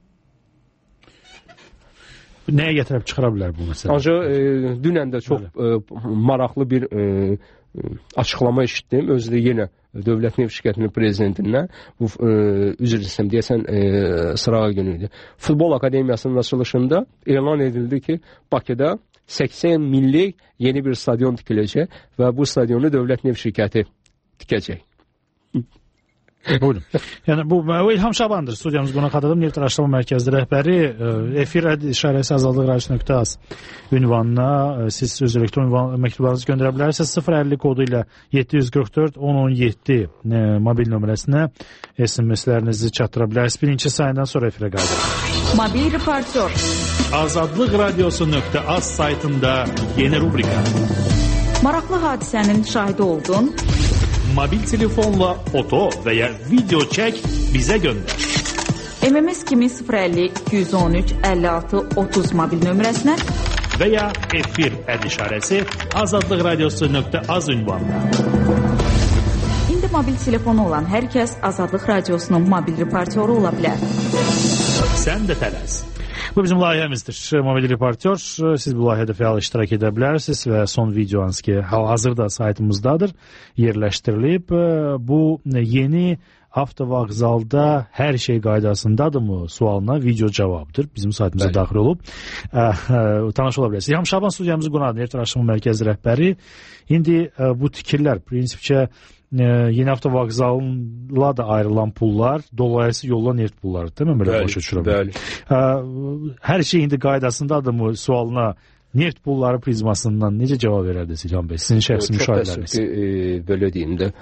Nəyə gətirib çıxara bilər bu məsələ? Ancaq dünən də çox maraqlı bir açıqlama eşitdim. Özü də yenə Dövlət Neft Şirkətinin prezidentindən, bu üzr istəyirəm, deyəsən sırağa günü idi. Futbol Akademiyasının açılışında elan edildi ki, Bakıda 80 millik yeni bir stadion tikiləcək və bu stadionu Dövlət Neft Şirkəti tikəcək. Buyurun. Yəni bu İlham Şabandır, studiyamız qonaq adadım, Neft Araşdırma Mərkəzi rəhbəri. Efir işarəsi azadlıqradio.az ünvanına siz öz elektron məktublarınızı göndərə bilərsiniz. 050 kodu ilə 744 1017 mobil nömrəsinə SMS-lərinizi çatdıra bilərsiniz. Birinci sayından sonra efirə qayıdırıq. Mobil reportyor. Azadlıq Radiosu.az saytında yeni rubrika. Maraqlı hadisənin şahidi oldun. Mobil telefonla foto və ya video çək, bizə göndər. MMS kimi 050 213 56 30 mobil nömrəsinə və ya efir işarəsi Azadlıq Radiosu.az ünvanına. İndi mobil telefonu olan hər kəs Azadlıq Radiosunun mobil reportyoru ola bilər. Sən də tələs. Bu bizim layihəmizdir. Mobil reportyor. Siz bu layihədə fəal iştirak edə bilərsiniz və son videonuz ki, hal-hazırda saytımızdadır, yerləşdirilib. Bu yeni avtovağzalda hər şey qaydasındadırmı sualına video cavabdır. Bizim saytımıza daxil olub. Tanış ola bilərsiniz. İlham Şaban studiyamızın qonağı, Neft Araşdırma Mərkəzi rəhbəri. İndi bu tikirlər, prinsipcə yeni avtovağzalla da ayrılan pullar dolayısı yolla neft pullarıdır, değil mi? Belə başa düşürəm. Hər şey indi qaydasındadırmı sualına neft pulları prizmasından necə cavab verərdiniz İlham bəy? Sizin şəxsi müşahidələriniz. Belə deyim də,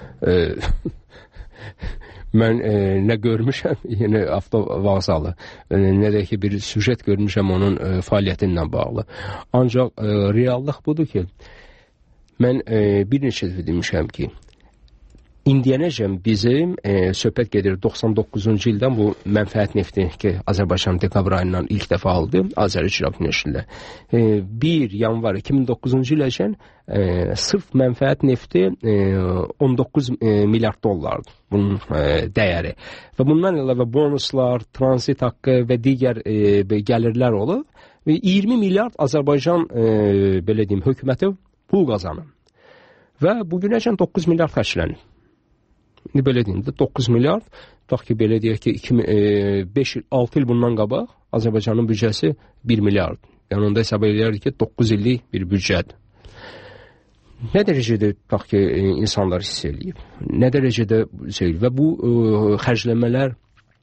mən nə görmüşəm yeni avtovağzalı, nə də ki bir süjet görmüşəm onun fəaliyyətinlə bağlı. Ancaq reallıq budur ki, mən bir neçə dəfə demişəm ki, İndiyənəcəm bizim söhbət gedir 99-cu ildən bu mənfəət nefti ki, Azərbaycan dekabr ayından ilk dəfə aldı, Azər-İcra Günəşində. 1 yanvar 2009-cu iləcən sırf mənfəət nefti 19 milyard dollardır bunun dəyəri. Və bundan əlavə bonuslar, transit haqqı və digər gəlirlər olur. Və 20 milyard Azərbaycan belə deyim, hökuməti pul qazanır. Və bugünəcən 9 milyard xərclənir. İndi belə deyim də 9 milyard, tutaq ki belə deyək ki 5-6 il bundan qabaq Azərbaycanın büdcəsi 1 milyard. Yəni onda hesab edirdik ki 9 illik bir büdcədir. Nə dərəcədə tutaq ki insanlar hiss eləyib, nə dərəcədə və bu xərcləmələr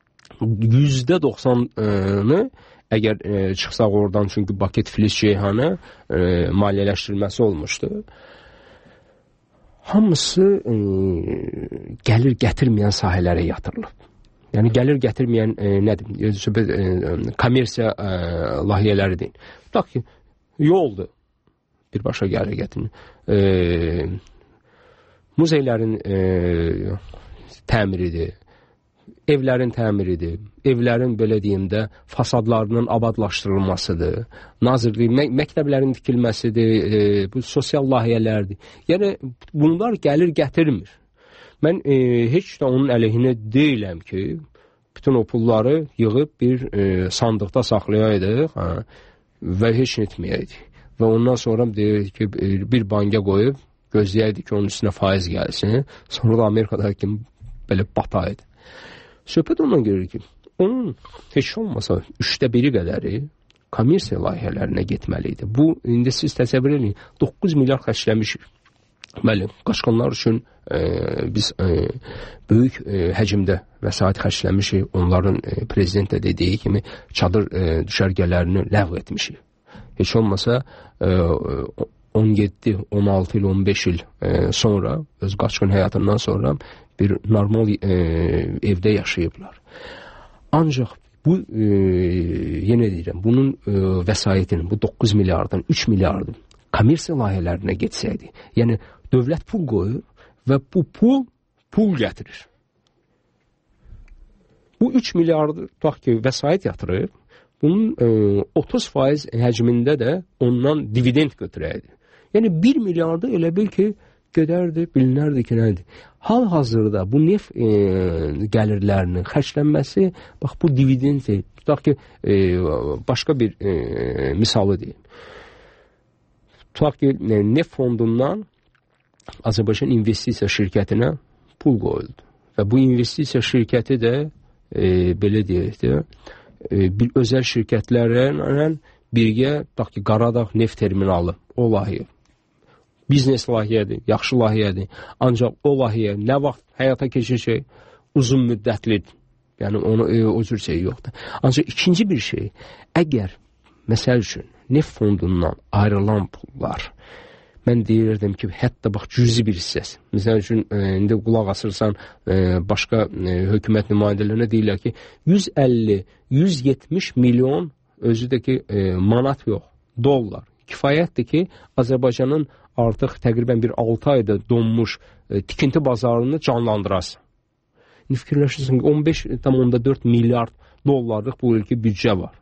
%90-ını əgər çıxsaq oradan, çünki Bakı Tiflis-Ceyhanı maliyyələşdirilməsi olmuşdu. Hamısı gəlir gətirməyən sahələrə yatırılıb. Yəni gəlir gətirməyən nədir? Kommersiya layihələridir. Tutaq ki, yoldur. Birbaşa gəlir gətirməyən. Muzeylərin təmiridir. Evlərin təmiridir. Evlərin belə deyim də fasadlarının abadlaşdırılmasıdır. Nazirlik, məktəblərin tikilməsidir, bu sosial layihələrdir. Yəni bunlar gəlir gətirmir. Mən heç də onun əleyhinə deyiləm ki, bütün o pulları yığıb bir sandıqda saxlayaydıq və heç etməyəydik. Və ondan sonra deyirik ki, bir banka qoyub gözləyəydik ki, onun üstünə faiz gəlsin. Sonra da Amerikadakı kimi belə bataydı. Söhbət ondan gəlir ki, onun heç olmasa 1/3 qədəri kommersiya layihələrinə getməliydi. Bu, indi siz təsəvvür edin, 9 milyard xərcləmişik. Bəli, qaçqınlar üçün biz böyük həcmdə vəsait xərcləmişik. Onların prezident də dediyi kimi çadır düşərgələrini ləğv etmişik. Heç olmasa 17, 16 il, 15 il sonra, öz qaçqın həyatından sonra bir normal evdə yaşayıblar. Ancaq bu, yenə deyirəm, bunun vəsaitinin, bu 9 milyardın, 3 milyardın kommersiya layihələrinə getsəydi, yəni dövlət pul qoyur və bu pul gətirir. Bu 3 milyardı, tutaq ki, vəsait yatırır, bunun 30% həcmində də ondan dividend götürəydi. Yəni 1 milyardı elə bil ki, gedərdi, bilinərdi ki, nədir? Hal-hazırda bu neft gəlirlərinin xərclənməsi, bax, bu dividendi, tutaq ki, başqa bir misalı deyim. Tutaq ki, neft fondundan Azərbaycan investisiya şirkətinə pul qoyuldu. Və bu investisiya şirkəti də, belə deyək də, bir özəl şirkətlərlə birgə, tutaq ki, Qaradağ neft terminalı, o layihə. Biznes layihədir, yaxşı layihədir. Ancaq o layihə nə vaxt həyata keçəcək, uzun müddətlidir. Yəni, o cür şey yoxdur. Ancaq ikinci bir şey, əgər, məsəl üçün, neft fondundan ayrılan pullar mən deyirdim ki, hətta bax cüzi bir hissəsi. Məsəl üçün indi qulaq asırsan başqa hökumət nümayəndələrinə deyirlər ki, 150-170 milyon özü də ki manat yox, dollar. Kifayətdir ki, Azərbaycanın artıq təqribən bir 6 ayda donmuş tikinti bazarını canlandırasın. İndi fikirləşirsən ki, 15,4 milyard dollarlıq bu ilki büdcə var.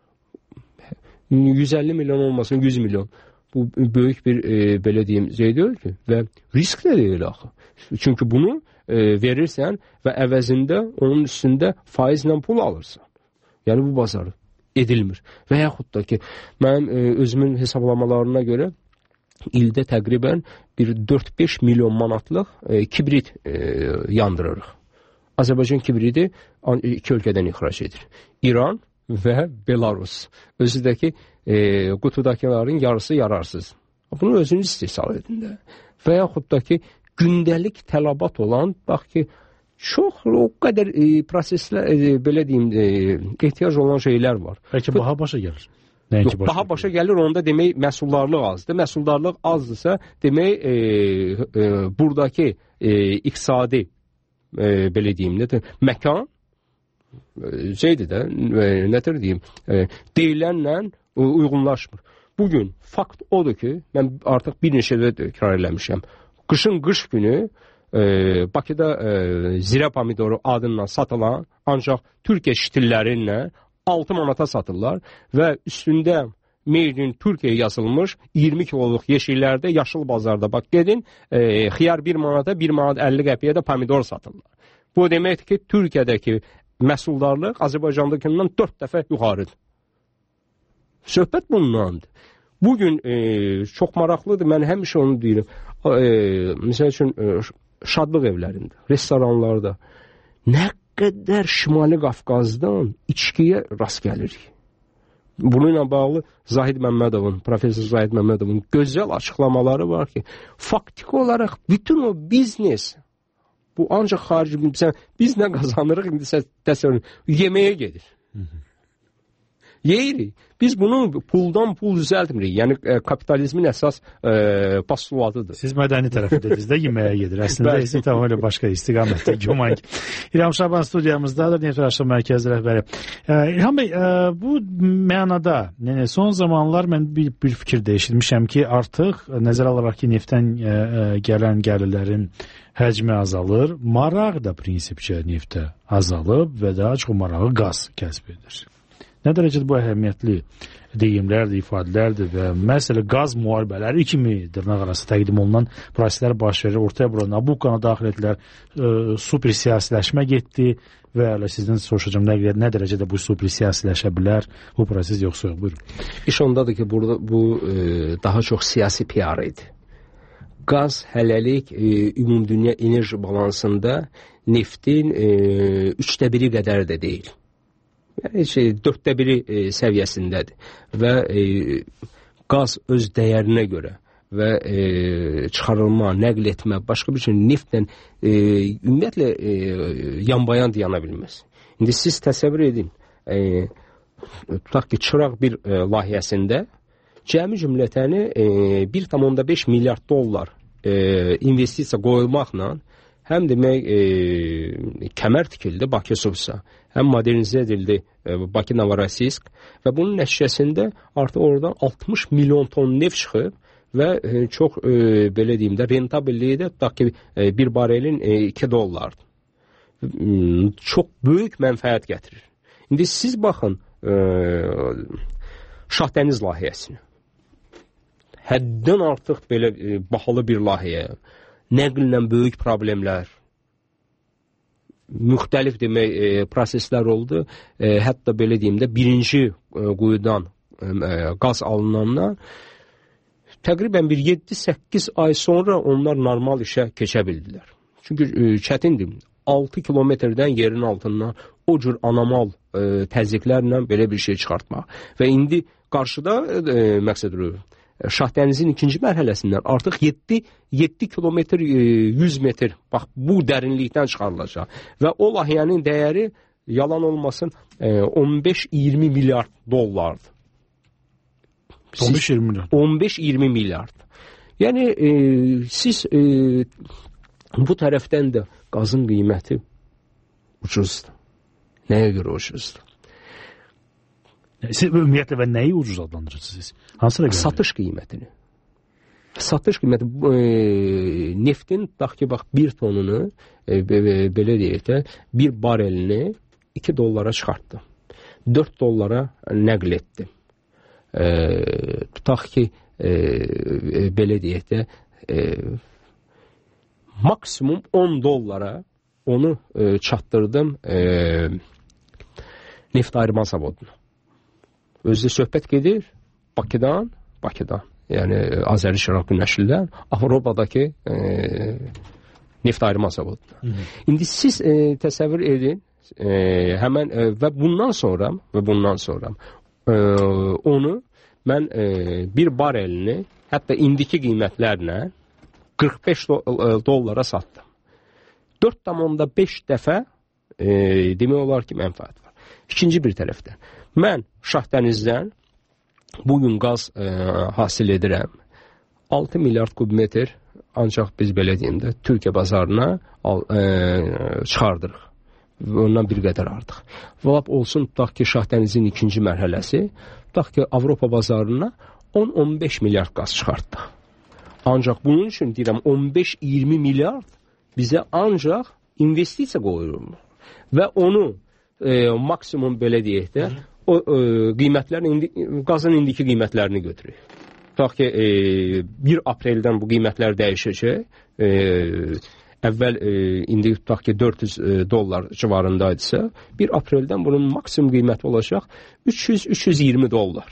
150 milyon olmasın, 100 milyon. Bu böyük bir belə deyim şey deyil ki və risk də deyil axı. Çünki bunu verirsən və əvəzində onun üstündə faizlə pul alırsan. Yəni bu bazar edilmir. Və yaxud da ki, mənim özümün hesablamalarına görə ildə təqribən bir 4-5 milyon manatlıq kibrit yandırırıq. Azərbaycan kibriti iki ölkədən ixrac edir. İran və Belarus. Özü də ki, qutudakıların yarısı yararsız. Bunu özünüz istehsal edin də. Və yaxud da ki, gündəlik tələbat olan, bax ki, çox o qədər proseslər, belə deyim, ehtiyac olan şeylər var. Bəlkə baha başa gəlir. Yox, baha başa gəlir, onda demək məhsuldarlıq azdır. Məhsuldarlıq azdırsa, demək buradakı iqtisadi, belə deyim, məkan şeydir də, nədir deyim, deyilənlə uyğunlaşmır. Bugün fakt odur ki, mən artıq bir neçə də təkrar eləmişəm. Qış günü Bakıda zirə pomidoru adından satılan, ancaq Türkiyə ştillərinlə 6 manata satırlar və üstündə Made in Türkiyə yazılmış 20 kiloluq yeşiklərdə, yaşıl bazarda bax gedin, xiyar 1 manata, 1 manat 50 qəpiyə də pomidor satırlar. Bu deməkdir ki, Türkiyədəki məhsuldarlıq Azərbaycandakından 4 dəfə yuxarıdır. Söhbət bundandır. Bugün çox maraqlıdır, mən həmişə onu deyirəm. Məsəl üçün, şadlıq evlərində, restoranlarda nə qədər Şimali Qafqazdan içkiyə rast gəlirik. Bununla bağlı Zahid Məmmədovun, professor Zahid Məmmədovun gözəl açıqlamaları var ki, faktiki olaraq bütün o biznes, bu ancaq xarici, biz nə qazanırıq, indi təsəvvür, yeməyə gedir. Yeyirik. Biz bunu puldan pul düzəltmirik. Yəni kapitalizmin əsas postulatıdır. Siz mədəni tərəfi dediniz də yeməyə gedir. Əslində isə tamamilə başqa istiqamətdə güman ki. İlham Şaban studiyamızdadır, Neft Araşdırma Mərkəzi rəhbəri. İlham bəy, bu mənada, yəni son zamanlar mən bir fikir dəyişdirmişəm ki, artıq nəzərə alaraq ki, neftdən gələn gəlirlərin həcmi azalır, maraq da prinsipcə neftə azalıb və daha çox marağı qaz kəsb edir. Nə dərəcədə bu əhəmiyyətli deyimlərdir, ifadələrdir və məsələ qaz müharibələri kimi dırnaq arası təqdim olunan proseslər baş verir. Ortaya bura Nabuccana daxil etdilər, super siyasiləşmə getdi və elə sizdən soruşacağım, nə dərəcədə bu super siyasiləşə bilər bu proses yoxsa yox? Buyurun. İş ondadır ki, burada bu daha çox siyasi PR idi. Qaz hələlik ümumdünya enerji balansında neftin 1/3 qədər də deyil. Yəni 4/1 səviyyəsindədir və qaz öz dəyərinə görə və çıxarılma, nəql etmə, başqa bir şey neftlə ümumiyyətlə yanbayan dayana bilməz. İndi siz təsəvvür edin, tutaq ki, Çıraq bir layihəsində cəmi cümlətəni 1,5 milyard dollar investisiya qoyulmaqla həm demək kəmər tikildi Bakı Subsa, həm modernizə edildi Bakı Novorosiysk və bunun nəticəsində artıq oradan 60 milyon ton neft çıxıb və çox belə deyim də rentabelliyi də tutaq ki, bir barelin 2 dollardır. Çox böyük mənfəət gətirir. İndi siz baxın Şahdəniz layihəsinə. Həddən artıq belə bahalı bir layihə, nəqllə böyük problemlər, müxtəlif demək proseslər oldu. Hətta belə deyim də birinci quyudan qaz alınandan təqribən bir 7-8 ay sonra onlar normal işə keçə bildilər. Çünki çətindir. 6 kilometrdən yerin altından o cür anormal təzyiqlərlə belə bir şey çıxartmaq. Və indi qarşıda məqsəd Şahdənizin ikinci mərhələsindən artıq 7 kilometr 100 metr bax bu dərinlikdən çıxarılacaq və o layihənin dəyəri yalan olmasın 15-20 milyard dollardır. 15-20 milyard. 15-20 milyard. Yəni siz bu tərəfdən də qazın qiyməti ucuzdur. Nəyə görə ucuzdur? Siz ümumiyyətlə və nəyi ucuz adlandırırsınız? Hansı rəqəmləri? Satış qiymətini. Satış qiyməti neftin tutaq ki, bax 1 tonunu belə deyək də 1 barelini $2 çıxartdı. $4 nəql etdi. Tutaq ki, belə deyək də maksimum $10 onu çatdırdım neft ayırma zavoduna. Özü söhbət gedir Bakıdan, yəni Azəri Şəraq Günəşlidən Avropadakı neft ayırma zavoduna. İndi siz təsəvvür edin, həmən və bundan sonra onu mən bir barelini hətta indiki qiymətlərlə $45 satdım. 4,5 dəfə demək olar ki, mənfaət var. İkinci bir tərəfdən mən Şahdənizdən bugün qaz hasil edirəm. 6 milyard kubmetr ancaq biz belə deyim də Türkiyə bazarına çıxardırıq. Ondan bir qədər artıq. Vəb olsun tutaq ki, Şahdənizin ikinci mərhələsi, tutaq ki, Avropa bazarına 10-15 milyard qaz çıxartdıq. Ancaq bunun üçün deyirəm 15-20 milyard bizə ancaq investisiya qoyulur. Və onu maksimum belə deyək də o qiymətlərin qazın indiki qiymətlərini götürür. Tutaq ki, 1 apreldən bu qiymətlər dəyişəcək. Əvvəl indi tutaq ki, $400 civarındaydısa, 1 apreldən bunun maksimum qiyməti olacaq $300-320.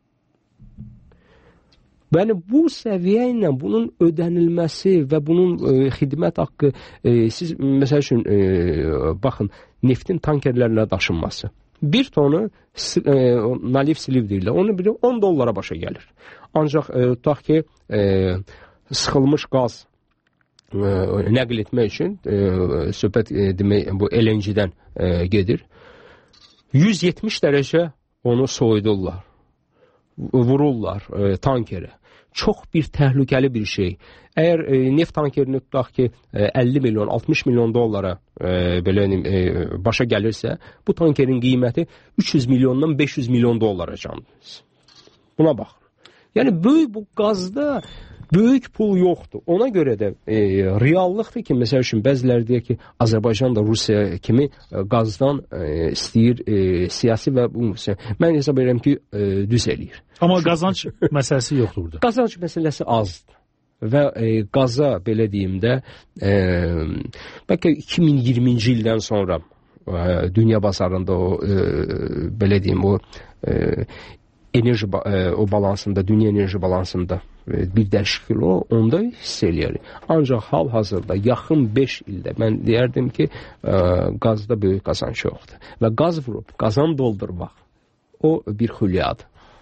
Yəni bu səviyyə ilə bunun ödənilməsi və bunun xidmət haqqı, siz məsəl üçün baxın, neftin tankerlərlə daşınması. 1 tonu naliv siliv deyirlər. Onu biri $10 başa gəlir. Ancaq tutaq ki, sıxılmış qaz nəql etmək üçün söhbət demək bu LNG-dən gedir. 170 dərəcə onu soyudurlar. Vururlar tankerə. Çox bir təhlükəli bir şey. Əgər neft tankerini tutaq ki 50 milyon, 60 milyon dollara belə başa gəlirsə, bu tankerin qiyməti 300 milyondan 500 milyon dollara candır. Buna bax. Yəni bu qazda böyük pul yoxdur. Ona görə də reallıqdır ki, məsəl üçün bəziləri deyir ki, Azərbaycan da Rusiya kimi qazdan istəyir siyasi və bu mən hesab edirəm ki, düz eləyir. Amma qazanc məsələsi yoxdur burada. Qazanc məsələsi azdır. Və qaza belə deyim də bəlkə 2020-ci ildən sonra dünya bazarında o belə deyim o enerji o balansında, dünya enerji balansında bir dəyişiklik onda hiss eləyir. Ancaq hal-hazırda yaxın 5 ildə mən deyərdim ki, qazda böyük qazanc yoxdur. Və qaz vurub, qazan doldurmaq o bir xülyadır.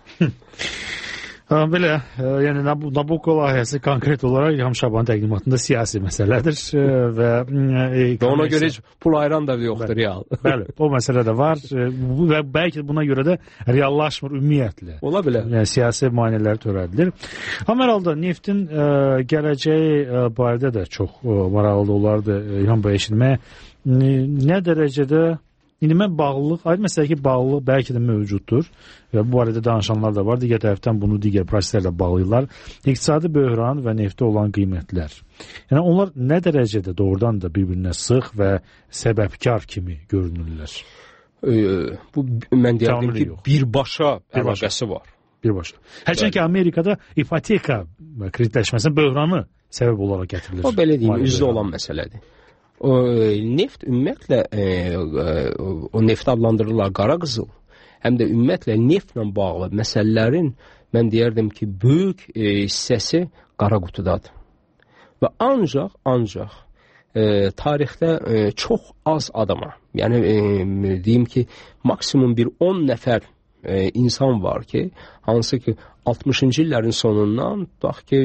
Belə, yəni Nabucco layihəsi konkret olaraq İlham Şabanın təqdimatında siyasi məsələdir və ona görə heç pul ayıran da yoxdur real. Bəli, o məsələ də var və bəlkə buna görə də reallaşmır ümumiyyətlə. Ola bilər. Yəni siyasi maneələr törədilir. Amma hər halda neftin gələcəyi barədə də çox maraqlı olardı İlham bəy eşitməyə. Nə dərəcədə İndi mən bağlılıq, ayrı məsələ ki, bağlılıq bəlkə də mövcuddur və bu barədə danışanlar da var. Digər tərəfdən bunu digər proseslərlə bağlayırlar. İqtisadi böhran və neftə olan qiymətlər. Yəni onlar nə dərəcədə doğrudan da bir-birinə sıx və səbəbkar kimi görünürlər? Bu mən deyərdim ki, birbaşa əlaqəsi var. Birbaşa. Hərçənd ki, Amerikada ipoteka kreditləşməsinin böhranı səbəb olaraq gətirilir. O belə deyim, üzrə olan məsələdir. Neft ümumiyyətlə o nefti adlandırırlar qara qızıl, həm də ümumiyyətlə neftlə bağlı məsələlərin mən deyərdim ki, böyük hissəsi qara qutudadır. Və ancaq tarixdə çox az adama, yəni deyim ki, maksimum bir 10 nəfər insan var ki, hansı ki 60-cı illərin sonundan tutaq ki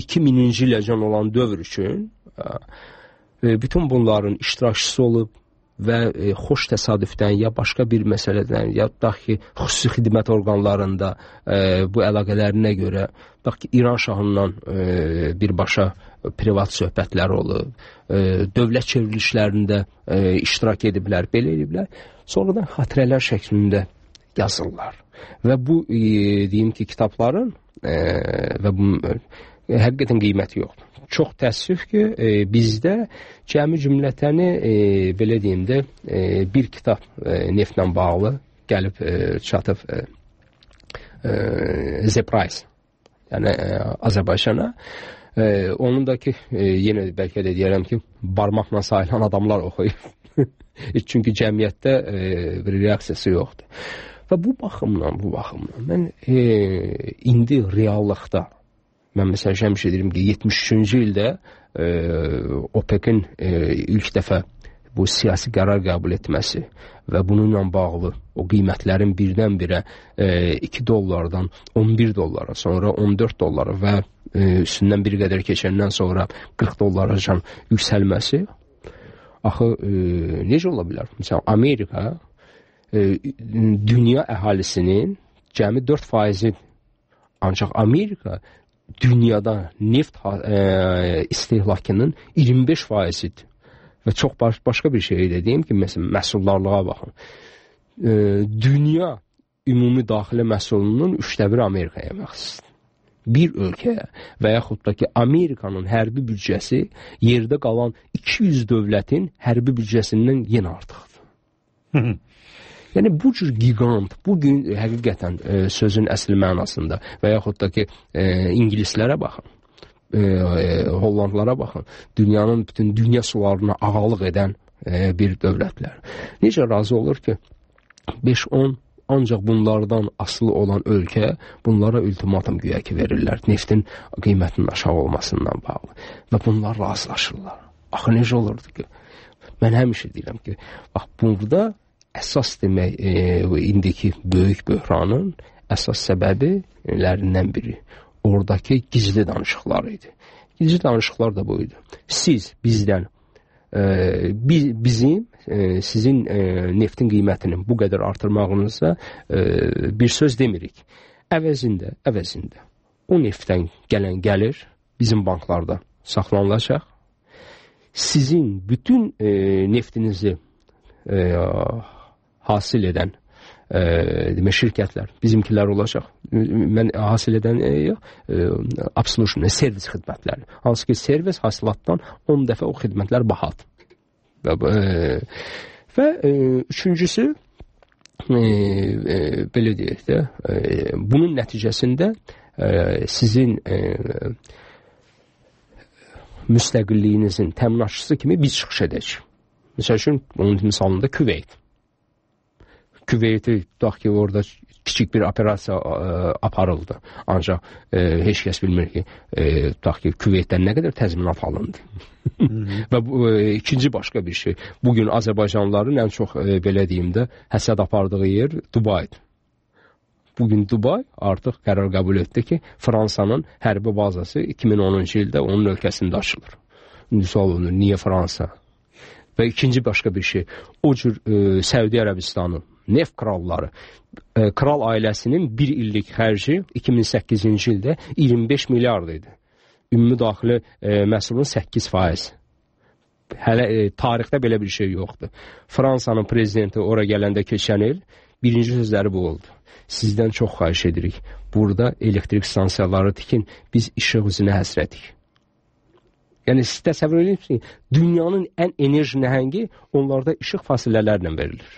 2000-ci iləcən olan dövr üçün bütün bunların iştirakçısı olub və xoş təsadüfdən ya başqa bir məsələdən, ya da ki, xüsusi xidmət orqanlarında bu əlaqələrinə görə, da ki, İran şahından birbaşa privat söhbətlər olub, dövlət çevrilişlərində iştirak ediblər, belə ediblər. Sonradan xatirələr şəklində yazırlar. Və bu, deyim ki, kitabların və bu həqiqətən qiyməti yoxdur. Çox təəssüf ki, bizdə cəmi cümlətəni, belə deyim də, bir kitab neftlə bağlı gəlib çatıb The Price, yəni Azərbaycana. Onun da ki, yenə bəlkə də deyərəm ki, barmaqla sayılan adamlar oxuyub. Çünki cəmiyyətdə bir reaksiyası yoxdur. Və bu baxımdan mən indi reallıqda, mən məsələn həmişə deyirəm ki, 73-cü ildə OPEC-in ilk dəfə bu siyasi qərar qəbul etməsi və bununla bağlı o qiymətlərin birdən-birə $2 11 dollara, sonra 14 dollara və üstündən bir qədər keçəndən sonra $40 can yüksəlməsi, axı necə ola bilər? Məsələn, Amerika dünya əhalisinin cəmi 4%-i, ancaq Amerika dünyada neft istehlakının 25%-idir. Və çox başqa bir şey dediyim ki, məsələn, məhsuldarlığa baxın. Dünya ümumi daxilə məhsulunun 1/3 Amerikaya məxsusdur. Bir ölkəyə və yaxud da ki, Amerikanın hərbi büdcəsi yerdə qalan 200 dövlətin hərbi büdcəsindən yenə artıqdır. Yəni, bu cür gigant, bugün həqiqətən sözün əsli mənasında və yaxud da ki, ingilislərə baxın, Hollandlara baxın, dünyanın bütün dünya sularına ağalıq edən bir dövlətlər. Necə razı olur ki, 5-10 ancaq bunlardan asılı olan ölkə bunlara ultimatum güya ki verirlər, neftin qiymətinin aşağı olmasından bağlı və bunlar razılaşırlar. Axı necə olurdu ki? Mən həmişə deyirəm ki, bax, burada əsas demək, indiki böyük böhranın əsas səbəbilərindən biri oradakı gizli danışıqlar idi. Gizli danışıqlar da bu idi. Siz bizdən, bizim sizin neftin qiymətinin bu qədər artırmağınızda bir söz demirik. Əvəzində o neftdən gələn gəlir bizim banklarda saxlanılacaq. Sizin bütün neftinizi hasil edən şirkətlər, bizimkilər olacaq. Mən hasil edən absolution, servis xidmətləri. Hansı ki, servis hasilatdan 10 dəfə o xidmətlər bahadır. Və üçüncüsü, belə deyək də, bunun nəticəsində sizin müstəqilliyinizin təminatçısı kimi biz çıxış edəcək. Məsəl üçün, onun misalında Küveyt. Küveyti, tutaq ki, orada kiçik bir operasiya aparıldı. Ancaq heç kəs bilmir ki, tutaq ki, Küveytdən nə qədər təzminat alındı. Və ikinci başqa bir şey. Bugün Azərbaycanlıların ən çox, belə deyim də, həsəd apardığı yer Dubaydır. Bugün Dubay artıq qərar qəbul etdi ki, Fransanın hərbi bazası 2010-cu ildə onun ölkəsində açılır. İndi sual olunur, niyə Fransa? Və ikinci başqa bir şey, o cür Səudi Ərəbistanı, neft kralları, kral ailəsinin bir illik xərci 2008-ci ildə 25 milyard idi. Ümumi daxili məhsulun 8%. Hələ tarixdə belə bir şey yoxdur. Fransanın prezidenti ora gələndə keçən il birinci sözləri bu oldu. Sizdən çox xahiş edirik. Burada elektrik stansiyaları tikin, biz işıq üzünə həsrətik. Yəni, siz təsəvvür edirsiniz ki, dünyanın ən enerji nəhəngi onlarda işıq fasilələrlə verilir.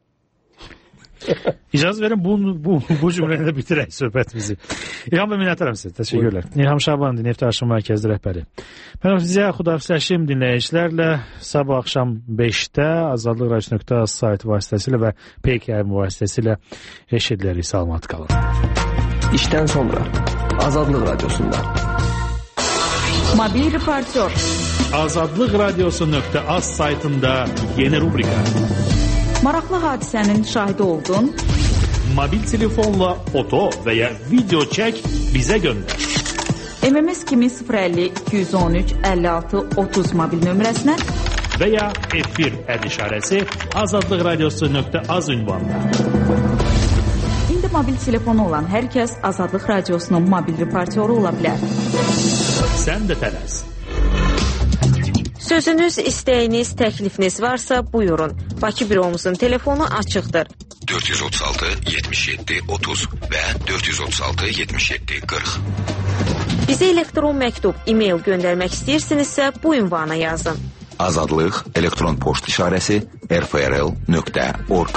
İcazə verin, bu cümlədə bitirək söhbətimizi. İlham və minnətlərim sizə. Təşəkkürlər. İlham Şabandı, Neft Araşdırma Mərkəzi rəhbəri. Mən sizə xudafisləşim dinləyicilərlə sabah axşam 5-də Azadlıq Radio.az saytı vasitəsilə və PKM vasitəsilə eşidilərik. Salamat qalın. İşdən sonra Azadlıq Radiosunda. Mobil reportör. Azadlıq Radiosu.az saytında yeni rubrika. Maraqlı hadisənin şahidi oldun. Mobil telefonla foto və ya video çək bizə göndər. MMS kimi 050 213 56 30 mobil nömrəsinə və ya efir əd işarəsi azadlıqradiosu.az ünvanına. İndi mobil telefonu olan hər kəs Azadlıq Radiosunun mobil reportyoru ola bilər. Sən də tələs. Sözünüz, istəyiniz, təklifiniz varsa buyurun. Bakı büromuzun telefonu açıqdır. 436 77 30 və 436 77 40. Bizə elektron məktub, e-mail göndərmək istəyirsinizsə bu ünvana yazın. Azadlıq elektron poçt işarəsi rfrl.org.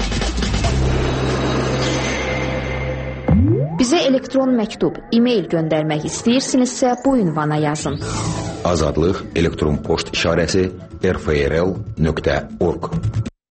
Bizə elektron məktub, e-mail göndərmək istəyirsinizsə bu ünvana yazın. Azadlıq elektron poçt işarəsi rfrl.org.